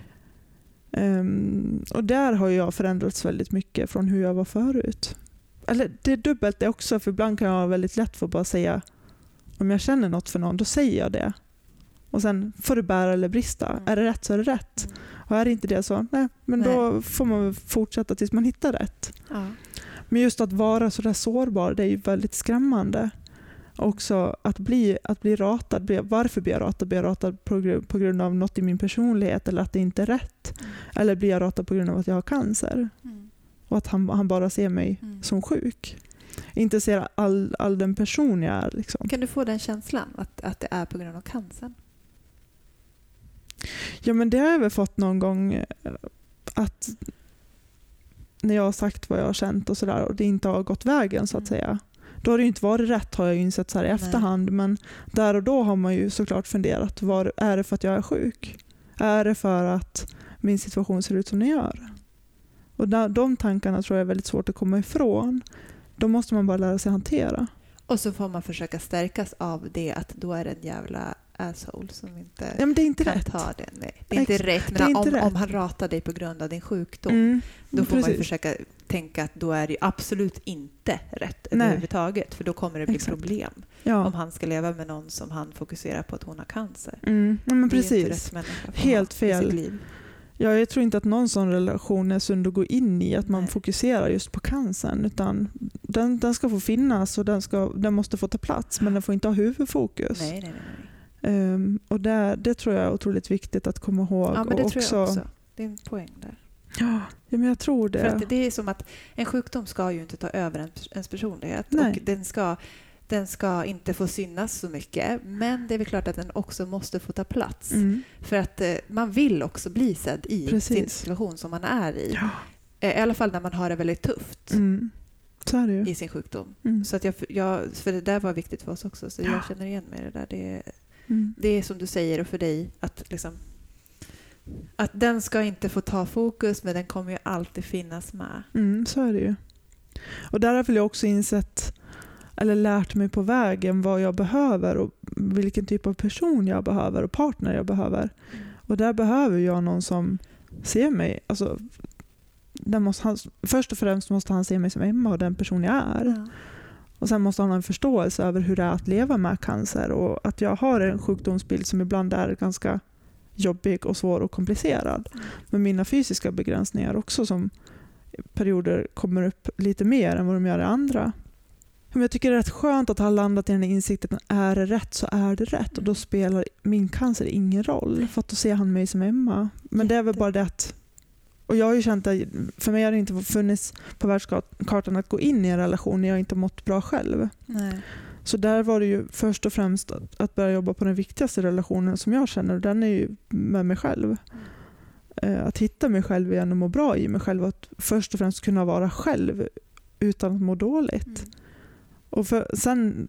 Um, och där har jag förändrats väldigt mycket från hur jag var förut. Eller det är dubbelt det också, för ibland kan jag ha väldigt lätt för att bara säga om jag känner något för någon, då säger jag det. Och sen får det bära eller brista. Mm. Är det rätt så är det rätt. Mm. Och är det inte det så, nej, men nej. Då får man fortsätta tills man hittar rätt. Ja. Men just att vara så där sårbar, det är ju väldigt skrämmande. Också att bli, att bli ratad. Bli, varför blir jag ratad? Blir jag ratad på, på grund av något i min personlighet eller att det inte är rätt? Mm. Eller blir jag ratad på grund av att jag har cancer? Mm. Och att han, han bara ser mig mm. som sjuk. Inte ser all, all den person jag är. Liksom. Kan du få den känslan att, att det är på grund av cancern? Ja, men det har jag väl fått någon gång, att när jag har sagt vad jag har känt och sådär och det inte har gått vägen så att mm. säga. Då har det ju inte varit rätt, har jag ju insett så här i Nej. efterhand. Men där och då har man ju såklart funderat, var, är det för att jag är sjuk? Är det för att min situation ser ut som den gör? Och där, de tankarna tror jag är väldigt svårt att komma ifrån. Då måste man bara lära sig hantera. Och så får man försöka stärkas av det, att då är det en jävla asshole som inte, ja, men det är inte kan rätt. ta det. Nej. Det är inte Ex- rätt, men inte om, rätt. om han ratar dig på grund av din sjukdom, mm, då får precis. man försöka tänka att då är det absolut inte rätt Nej. överhuvudtaget, för då kommer det bli Exakt. problem. Ja. Om han ska leva med någon som han fokuserar på att hon har cancer. Mm, ja, men precis. Det är inte rätt människa Helt fel. Liv. Ja, jag tror inte att någon sån relation är sund att gå in i, att man Nej. fokuserar just på cancern, utan den, den ska få finnas och den, ska, den måste få ta plats, men den får inte ha huvudfokus. Nej, nej, nej. Um, och det, det tror jag är otroligt viktigt att komma ihåg. Ja, men det och tror också, jag också. Det är en poäng där. Ja, ja, men jag tror det. För att det är som att en sjukdom ska ju inte ta över ens, ens personlighet. Nej. Och den ska, den ska inte få synas så mycket. Men det är väl klart att den också måste få ta plats. Mm. För att eh, man vill också bli sedd i Precis. sin situation som man är i. Ja. Eh, I alla fall när man har det väldigt tufft. Mm. Så är det ju. I sin sjukdom. Mm. Så att jag, jag, för det där var viktigt för oss också. Så ja. jag känner igen mig i det där. Det är, Mm. Det är som du säger, och för dig att, liksom, att den ska inte få ta fokus, men den kommer ju alltid finnas med. Mm, så är det ju. Och där har jag också insett eller lärt mig på vägen vad jag behöver och vilken typ av person jag behöver och partner jag behöver. Mm. Och där behöver jag någon som ser mig. Alltså, den måste han, först och främst måste han se mig som Emma och den person jag är. Ja. Och sen måste han ha en förståelse över hur det är att leva med cancer och att jag har en sjukdomsbild som ibland är ganska jobbig och svår och komplicerad. Mm. Med mina fysiska begränsningar också som perioder kommer upp lite mer än vad de gör i andra. Men jag tycker det är rätt skönt att ha landat i den här insikten att är det rätt så är det rätt. Mm. Och då spelar min cancer ingen roll. För att då ser han mig som Emma. Men Jätte. det är väl bara det att... Och jag har ju känt att för mig har det inte funnits på världskartan att gå in i en relation när jag inte mått bra själv. Nej. Så där var det ju först och främst att, att börja jobba på den viktigaste relationen som jag känner. Och den är ju med mig själv. Mm. Att hitta mig själv igen och må bra i mig själv. Att först och främst kunna vara själv utan att må dåligt. Mm. Och för, sen...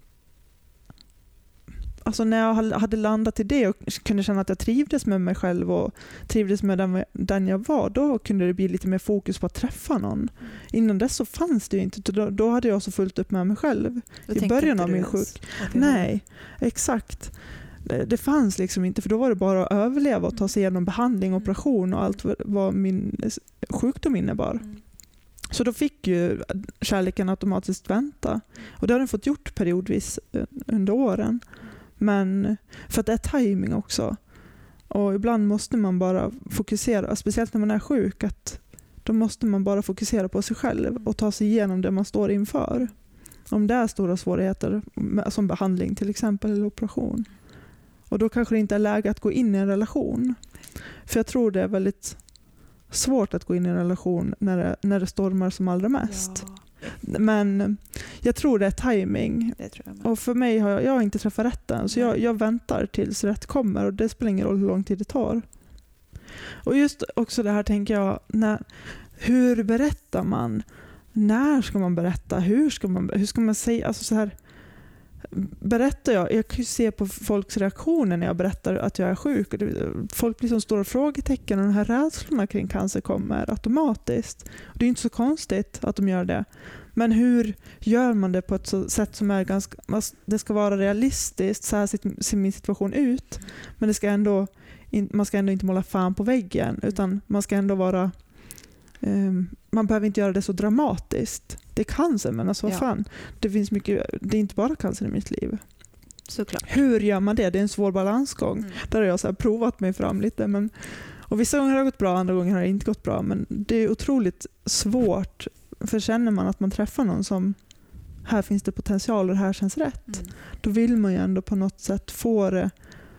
Alltså när jag hade landat i det och kunde känna att jag trivdes med mig själv och trivdes med den, den jag var, då kunde det bli lite mer fokus på att träffa någon. Mm. Innan dess så fanns det ju inte. Då, då hade jag så fullt upp med mig själv. Då i början av min sjuk. Nej, exakt. Det, det fanns liksom inte, för då var det bara att överleva och ta sig igenom behandling, operation och allt vad min sjukdom innebar. Mm. Så då fick ju kärleken automatiskt vänta. Och det har den fått gjort periodvis under åren. Men för att det är timing också. Och ibland måste man bara fokusera, speciellt när man är sjuk, att då måste man bara fokusera på sig själv och ta sig igenom det man står inför. Om det är stora svårigheter som behandling till exempel eller operation. Och då kanske det inte är läge att gå in i en relation. För jag tror det är väldigt svårt att gå in i en relation när det, när det stormar som allra mest. Ja. Men jag tror det är timing. Det tror jag med. Och för mig har jag, jag har inte träffat rätt än, så jag, jag väntar tills rätt kommer och det spelar ingen roll hur lång tid det tar. Och just också det här tänker jag, när, hur berättar man? När ska man berätta? Hur ska man, hur ska man säga? Alltså så här, berättar jag, jag kan ju se på folks reaktioner när jag berättar att jag är sjuk. Folk blir som stora frågetecken och de här rädslorna kring cancer kommer automatiskt. Och det är inte så konstigt att de gör det. Men hur gör man det på ett sätt som är ganska, det ska vara realistiskt, så här ser min situation ut, men det ska ändå, man ska ändå inte måla fan på väggen, utan man ska ändå vara, um, man behöver inte göra det så dramatiskt. Det är cancer, men alltså vad ja. fan, det finns mycket, det är inte bara cancer i mitt liv. Såklart. Hur gör man det? Det är en svår balansgång. Mm. Där har jag så här provat mig fram lite. Men, och vissa gånger har det gått bra, andra gånger har det inte gått bra. Men det är otroligt svårt. För känner man att man träffar någon som här finns det potential och det här känns rätt. Mm. Då vill man ju ändå på något sätt få det,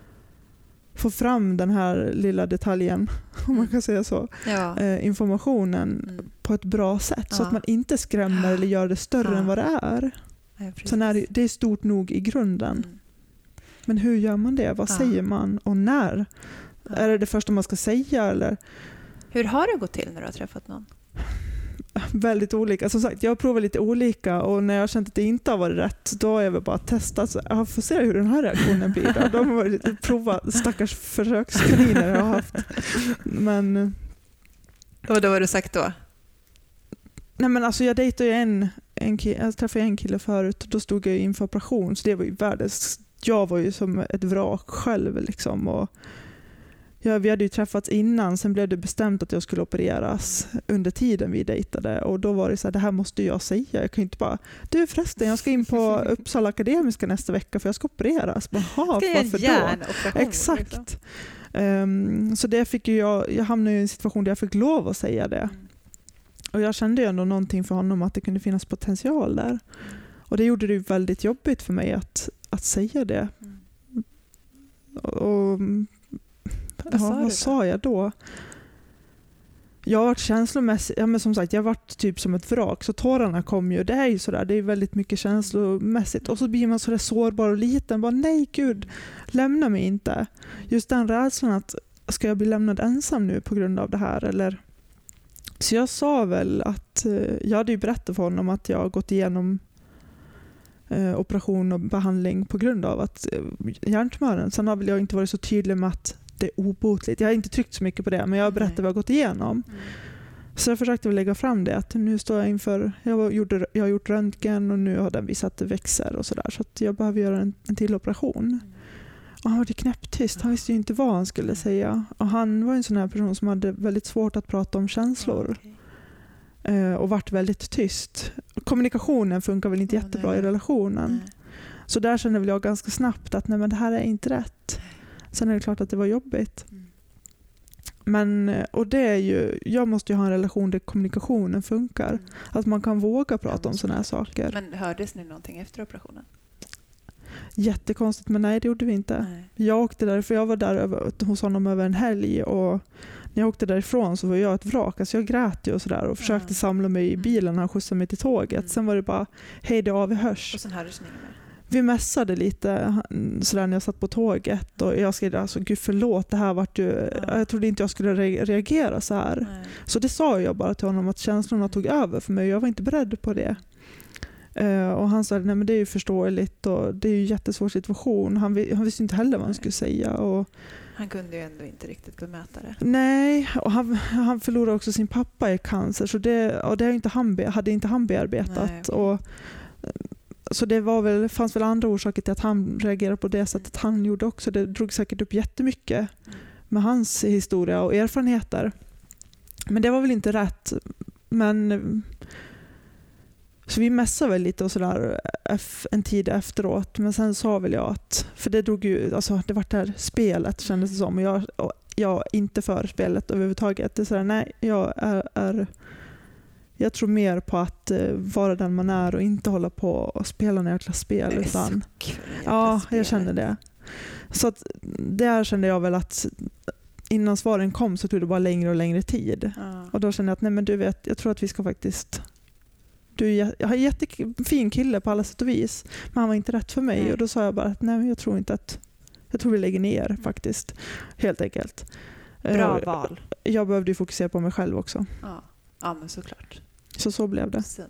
få fram den här lilla detaljen, om man kan säga så, Ja. eh, informationen Mm. på ett bra sätt. Så Ja. att man inte skrämmer eller gör det större Ja. än vad det är. Ja, Sen är det, det är stort nog i grunden. Mm. Men hur gör man det? Vad Ja. säger man och när? Ja. Är det det första man ska säga? Eller? Hur har det gått till när du har träffat någon? Väldigt olika. Som sagt, jag har provat lite olika och när jag har känt att det inte har varit rätt, då har jag väl bara testat. Så jag får se hur den här reaktionen blir. Då. De har varit provat, stackars försökskaniner jag har haft. Men, Och då har du sagt då? nej men alltså jag dejtade ju en, en kille, jag träffade en kille förut och då stod jag inför operation, så det var ju världens, jag var ju som ett vrak själv liksom. Och ja, vi hade ju träffats innan, sen blev det bestämt att jag skulle opereras under tiden vi dejtade och då var det så här, det här måste jag säga, jag kan ju inte bara, du förresten jag ska in på Uppsala Akademiska nästa vecka för jag ska opereras. Bara, ha, varför då? Exakt. Liksom. Um, så det fick ju jag, jag hamnade i en situation där jag fick lov att säga det. Mm. Och jag kände ju ändå någonting för honom att det kunde finnas potential där. Och det gjorde det ju väldigt jobbigt för mig att, att säga det. Mm. Och Vad ja, sa vad du sa jag då? Jag har varit känslomässigt, ja men som sagt, jag har varit typ som ett vrak, så tårarna kom ju, det är ju sådär, det är väldigt mycket känslomässigt och så blir man sådär sårbar och liten, bara nej gud, lämna mig inte. Just den rädslan att, ska jag bli lämnad ensam nu på grund av det här eller? Så jag sa väl att, jag hade ju berättat för honom att jag har gått igenom eh, operation och behandling på grund av att eh, hjärntumören, sen har väl jag inte varit så tydlig med att det är obotligt. Jag har inte tryckt så mycket på det, men jag har berättat vad jag har gått igenom. Mm. Så jag försökte väl lägga fram det, att nu står jag inför, jag, gjorde, jag har gjort röntgen och nu har den visat att det växer och sådär, så att jag behöver göra en, en till operation. Mm. Och han var ju knäpptyst, han visste ju inte vad han skulle säga. Och han var en sån här person som hade väldigt svårt att prata om känslor. Okay. Eh, och vart väldigt tyst. Kommunikationen funkar väl inte ja, jättebra nej. i relationen. Nej. Så där kände väl jag ganska snabbt att nej, men det här är inte rätt. Sen är det klart att det var jobbigt. Mm. Men, och det är ju, jag måste ju ha en relation där kommunikationen funkar. Mm. Att man kan våga prata ja, om såna här saker. Men hördes ni någonting efter operationen? Jättekonstigt, men nej det gjorde vi inte. Nej. Jag åkte där, för jag var där över, hos honom över en helg och när jag åkte därifrån så var jag ett vrak. Alltså jag grät ju och sådär och försökte ja. samla mig i bilen när han skjutsade mig till tåget. Mm. Sen var det bara, hej det av, vi hörs. Och sen hördes ni mer? Vi mässade lite sådär när jag satt på tåget och jag skrev alltså gud förlåt, det här vart ju, ja. jag trodde inte jag skulle re- reagera så här. Nej. Så det sa jag bara till honom att känslorna tog över för mig och jag var inte beredd på det. Uh, och han sa nej men det är ju förståeligt och det är ju en jättesvår situation. Han, han visste inte heller vad han skulle säga. Och, han kunde ju ändå inte riktigt bemöta det. Nej, och han, han förlorade också sin pappa i cancer så det, och det inte han, hade inte han bearbetat. Nej, okay. och, så det var väl, fanns väl andra orsaker till att han reagerade på det sättet han gjorde också. Det drog säkert upp jättemycket med hans historia och erfarenheter. Men det var väl inte rätt. Men så vi mässade väl lite och sådär en tid efteråt. Men sen sa väl jag att, för det drog ju, alltså det var det här spelet kändes det som. Och jag, och jag inte för spelet överhuvudtaget. Det är sådär, nej, jag är, är jag tror mer på att uh, vara den man är och inte hålla på och spela några jäkla spel. Det är utan, ja, jag kände det. Så att, där kände jag väl att innan svaren kom så tog det bara längre och längre tid. Ja. Och då kände jag att nej men du vet, jag tror att vi ska faktiskt, du är, jag har en jättefin kille på alla sätt och vis, men han var inte rätt för mig. Nej. Och då sa jag bara att nej, jag tror inte att, jag tror vi lägger ner mm. faktiskt, helt enkelt. Bra uh, val. Jag behövde ju fokusera på mig själv också. Ja, ja men såklart. Så så blev det. Sen.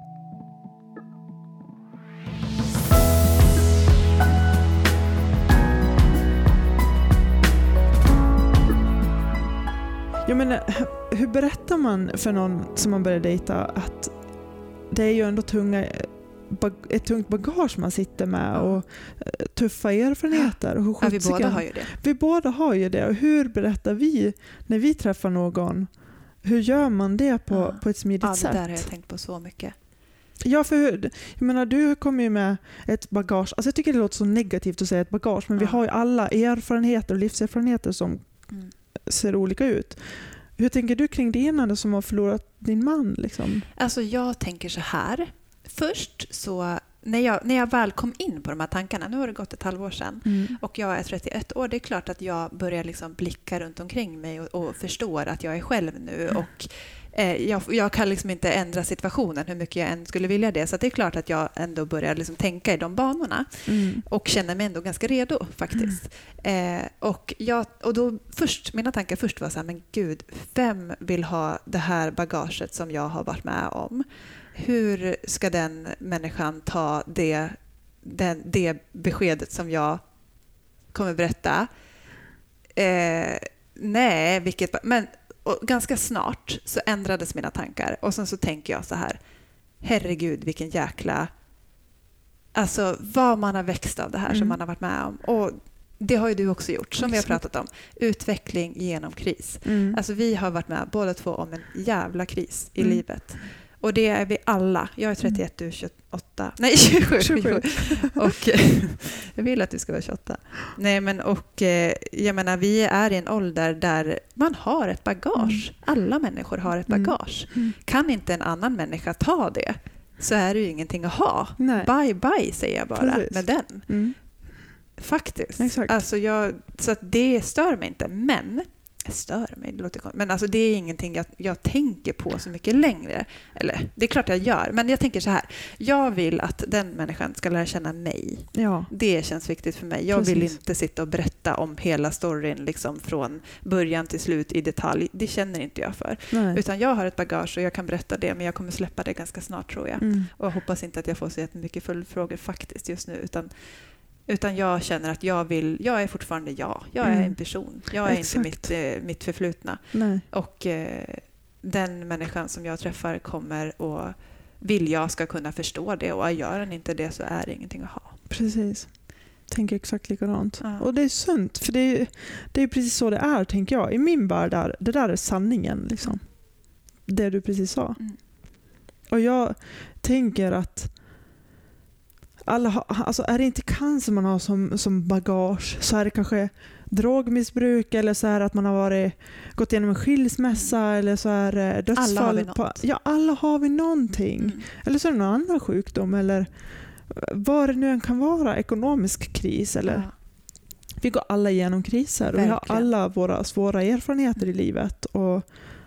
Jag menar, hur berättar man för någon som man börjar dejta att det är ju ändå tunga, ett tungt bagage man sitter med och tuffa erfarenheter. Och hur ja, vi båda har ju det. Vi båda har ju det. Och hur berättar vi när vi träffar någon? Hur gör man det på, ja. på ett smidigt ja, det sätt? där har jag tänkt på så mycket. Ja, för jag menar, du kommer ju med ett bagage. Alltså jag tycker det låter så negativt att säga ett bagage, men ja. vi har ju alla erfarenheter och livserfarenheter som mm. ser olika ut. Hur tänker du kring det som har förlorat din man? Liksom? Alltså jag tänker så här. Först så, när jag, när jag väl kom in på de här tankarna, nu har det gått ett halvår sedan mm. och jag är trettioett år, det är klart att jag börjar liksom blicka runt omkring mig och, och förstår att jag är själv nu mm. och eh, jag, jag kan liksom inte ändra situationen hur mycket jag än skulle vilja det, så det är klart att jag ändå börjar liksom tänka i de banorna mm. och känner mig ändå ganska redo faktiskt. Mm. Eh, och, jag, och då först, mina tankar först var så här, men gud, vem vill ha det här bagaget som jag har varit med om? Hur ska den människan ta det, den, det beskedet som jag kommer berätta? Eh, nej, vilket... Men och ganska snart så ändrades mina tankar. Och sen så tänker jag så här, herregud, vilken jäkla... Alltså, vad man har växt av det här mm. som man har varit med om. Och det har ju du också gjort, som vi har pratat om. Utveckling genom kris. Mm. Alltså, vi har varit med båda två om en jävla kris i mm. livet. Och det är vi alla. Jag är trettioett, du är tjugoåtta. Nej, tjugosju. tjugosju. Och jag vill att du ska vara tjugoåtta. Nej, men och jag menar, vi är i en ålder där man har ett bagage. Mm. Alla människor har ett bagage. Mm. Kan inte en annan människa ta det, så är det ju ingenting att ha. Nej. Bye bye, säger jag bara. Precis. Med den. Mm. Faktiskt. Exakt. Alltså jag, så att det stör mig inte. Men stör mig, det låter konstigt. Men alltså det är ingenting jag, jag tänker på så mycket längre. Eller, det är klart jag gör. Men jag tänker så här. Jag vill att den människan ska lära känna mig. Ja. Det känns viktigt för mig. Jag Precis. vill inte sitta och berätta om hela storyn liksom från början till slut i detalj. Det känner inte jag för. Nej. Utan jag har ett bagage och jag kan berätta det. Men jag kommer släppa det ganska snart, tror jag. Mm. Och jag hoppas inte att jag får så jättemycket följdfrågor faktiskt just nu. Utan Utan jag känner att jag vill, jag är fortfarande jag. Jag är mm. en person. Jag är Exakt. inte mitt, eh, mitt förflutna. Nej. Och eh, den människan som jag träffar kommer och vill jag ska kunna förstå det. Och gör den inte det så är det ingenting att ha. Precis. Tänker exakt likadant. Ja. Och det är sunt. För det är, det är precis så det är, tänker jag. I min värld där, det där är sanningen. Liksom. Det du precis sa. Mm. Och jag tänker att alla ha, alltså är det inte cancer man har som, som bagage, så är det kanske drogmissbruk, eller så är det att man har varit, gått igenom en skilsmässa, eller så är det dödsfall. Alla har vi något. På, ja, alla har vi någonting. Mm. Eller så är det någon annan sjukdom, eller vad det nu än kan vara, ekonomisk kris. Eller. Ja. Vi går alla igenom kriser. Och vi har alla våra svåra erfarenheter i livet. Och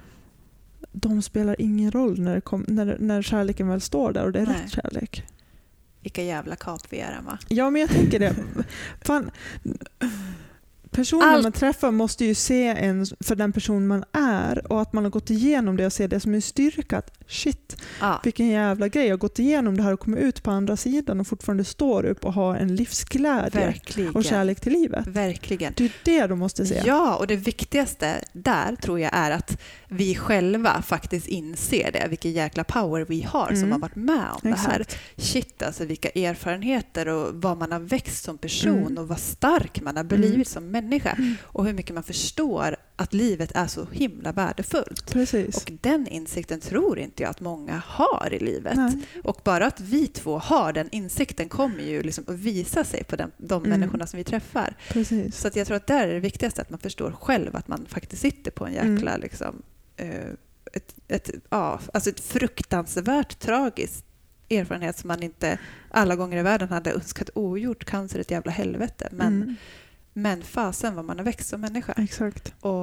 de spelar ingen roll när, det kom, när, när kärleken väl står där och det är Nej. rätt kärlek. Vilka jävla kap vi är, va? Ja, men jag tänker det. Fan, personer Allt. man träffar måste ju se en för den person man är, och att man har gått igenom det och ser det som en styrka. Att shit, ja. vilken jävla grej. Jag har gått igenom det här och kommit ut på andra sidan och fortfarande står upp och har en livsglädje Verkligen. och kärlek till livet. Verkligen. Det är det de måste se. Ja, och det viktigaste där tror jag är att vi själva faktiskt inser det. Vilken jäkla power vi har mm. som har varit med om Exakt. det här. Shit, alltså vilka erfarenheter och vad man har växt som person mm. och vad stark man har blivit mm. som människa. Mm. Och hur mycket man förstår att livet är så himla värdefullt. Precis. Och den insikten tror inte jag att många har i livet. Nej. Och bara att vi två har den insikten kommer ju liksom att visa sig på den, de mm. människorna som vi träffar. Precis. Så att jag tror att där är det viktigaste att man förstår själv att man faktiskt sitter på en jäkla mm. liksom, ett, ett, ja, alltså ett fruktansvärt tragiskt erfarenhet som man inte alla gånger i världen hade önskat ogjort. Cancer är ett jävla helvete. Men mm. Men fasen vad man har växt som människa. Exakt. Och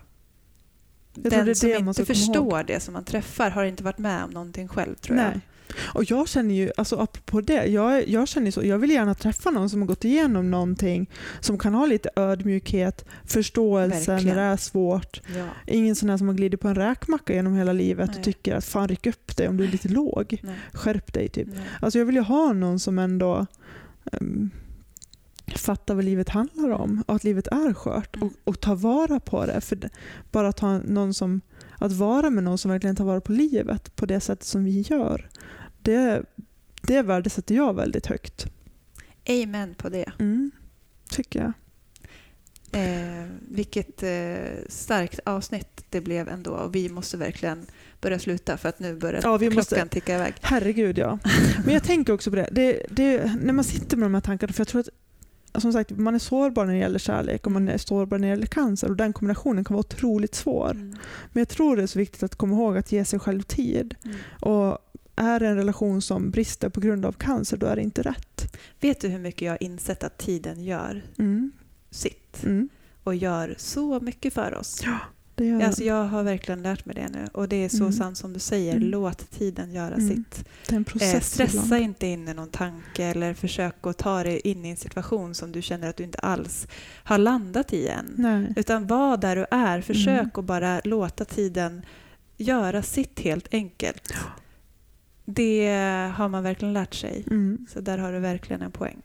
jag den det som det inte förstår det som man träffar har inte varit med om någonting själv, tror Nej. jag. Och jag känner ju, alltså apropå det, jag, jag känner så, jag vill gärna träffa någon som har gått igenom någonting, som kan ha lite ödmjukhet, förståelse Verkligen. när det är svårt. Ja. Ingen sån här som har glidit på en räkmacka genom hela livet Nej. och tycker att fan, ryck upp dig om du är lite låg. Nej. Skärp dig typ. Nej. Alltså jag vill ju ha någon som ändå um, fatta vad livet handlar om och att livet är skört och, och ta vara på det. För det, bara att ha någon som, att vara med någon som verkligen tar vara på livet på det sättet som vi gör, det, det värdesätter jag väldigt högt. Amen på det. Mm, tycker jag. Eh, vilket eh, starkt avsnitt det blev ändå. Och vi måste verkligen börja sluta för att nu börjar Ja, vi klockan måste... ticka iväg. Herregud, ja. Men jag tänker också på det. Det, det. När man sitter med de här tankarna, för jag tror att som sagt, man är sårbar när det gäller kärlek och man är sårbar när det gäller cancer och den kombinationen kan vara otroligt svår. Mm. Men jag tror det är så viktigt att komma ihåg att ge sig själv tid. Mm. Och är det en relation som brister på grund av cancer, då är det inte rätt. Vet du hur mycket jag har insett att tiden gör mm. sitt? Mm. Och gör så mycket för oss. Ja, det gör alltså, jag har verkligen lärt mig det nu. Och det är så mm. sant som du säger. Mm. Låt tiden göra mm. sitt. Det är en process eh, stressa ibland. inte in i någon tanke eller försök att ta dig in i en situation som du känner att du inte alls har landat i än. Nej. Utan var där du är. Försök mm. att bara låta tiden göra sitt helt enkelt. Ja. Det har man verkligen lärt sig. Mm. Så där har du verkligen en poäng.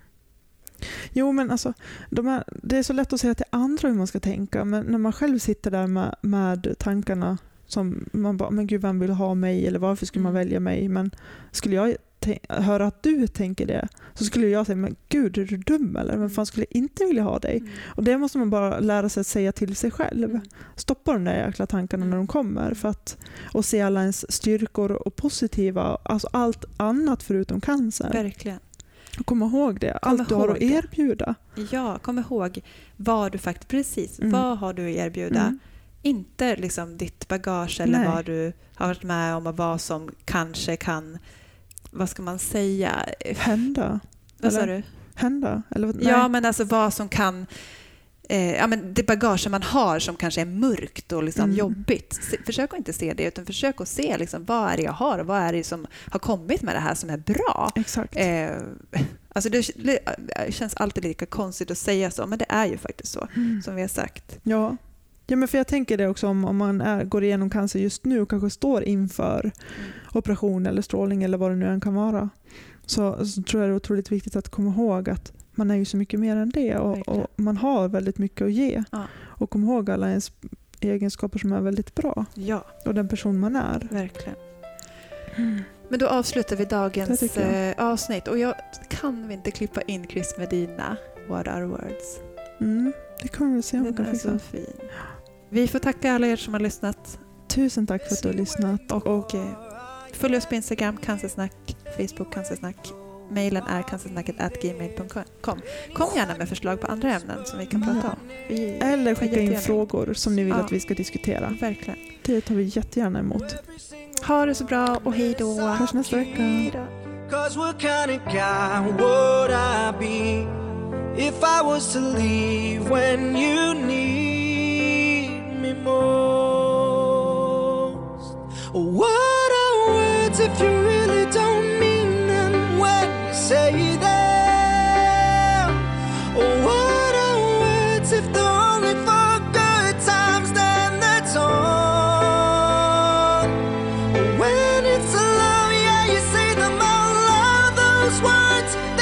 Jo, men alltså, de är, det är så lätt att säga till andra hur man ska tänka, men när man själv sitter där med, med tankarna som man bara, men gud, vem vill ha mig eller varför skulle man välja mig? Men skulle jag t- höra att du tänker det, så skulle jag säga, men gud, är du dum eller? Men fan skulle jag inte vilja ha dig? Mm. Och det måste man bara lära sig att säga till sig själv. Mm. Stoppa de där jäkla tankarna mm. när de kommer för att, och se alla ens styrkor och positiva, alltså allt annat förutom cancer. Verkligen. Kom ihåg det. Allt kom du har att erbjuda. Det. Ja, kom ihåg vad du faktiskt precis, mm. vad har du att erbjuda? Mm. Inte liksom ditt bagage eller Nej. Vad du har varit med om och vad som kanske kan, vad ska man säga? Hända. Vad sa du? Hända? Eller, nej. Ja, men alltså vad som kan, eh, ja, men det bagage man har som kanske är mörkt och liksom mm. jobbigt. Försök att inte se det, utan försök att se liksom, vad är det jag har och vad är det som har kommit med det här som är bra. Exakt. Eh, alltså det, det känns alltid lika konstigt att säga så, men det är ju faktiskt så, mm. som vi har sagt. Ja. Ja, men för jag tänker det också om, om man är, går igenom cancer just nu och kanske står inför mm. operation eller strålning eller vad det nu än kan vara, så, så tror jag det är otroligt viktigt att komma ihåg att man är ju så mycket mer än det och, och man har väldigt mycket att ge. Ja. Och kom ihåg alla ens egenskaper som är väldigt bra. Ja. Och den person man är. Verkligen. Mm. Men då avslutar vi dagens eh, avsnitt. Och jag kan vi inte klippa in Chris Medina, What Are Words? Mm, det kommer vi se om vi kan fixa. Så fin. Vi får tacka alla er som har lyssnat. Tusen tack för att du har lyssnat. Och, och eh, följ oss på Instagram, Cancersnack, Facebook, Cancersnack. Mailen är cancersnacket at gmail punkt com. Kom gärna med förslag på andra ämnen som vi kan ja. prata om. Vi Eller skicka in frågor som ni vill ja. att vi ska diskutera. Verkligen. Det tar vi jättegärna emot. Ha det så bra och hej då. Hörs nästa vecka. Hej då. Cause what kind of guy would I be if I was to leave when you need me most? What are words if you really don't mean them when you say them? What are words if they're only for good times, then that's all? When it's love, yeah, you say them out loud, those words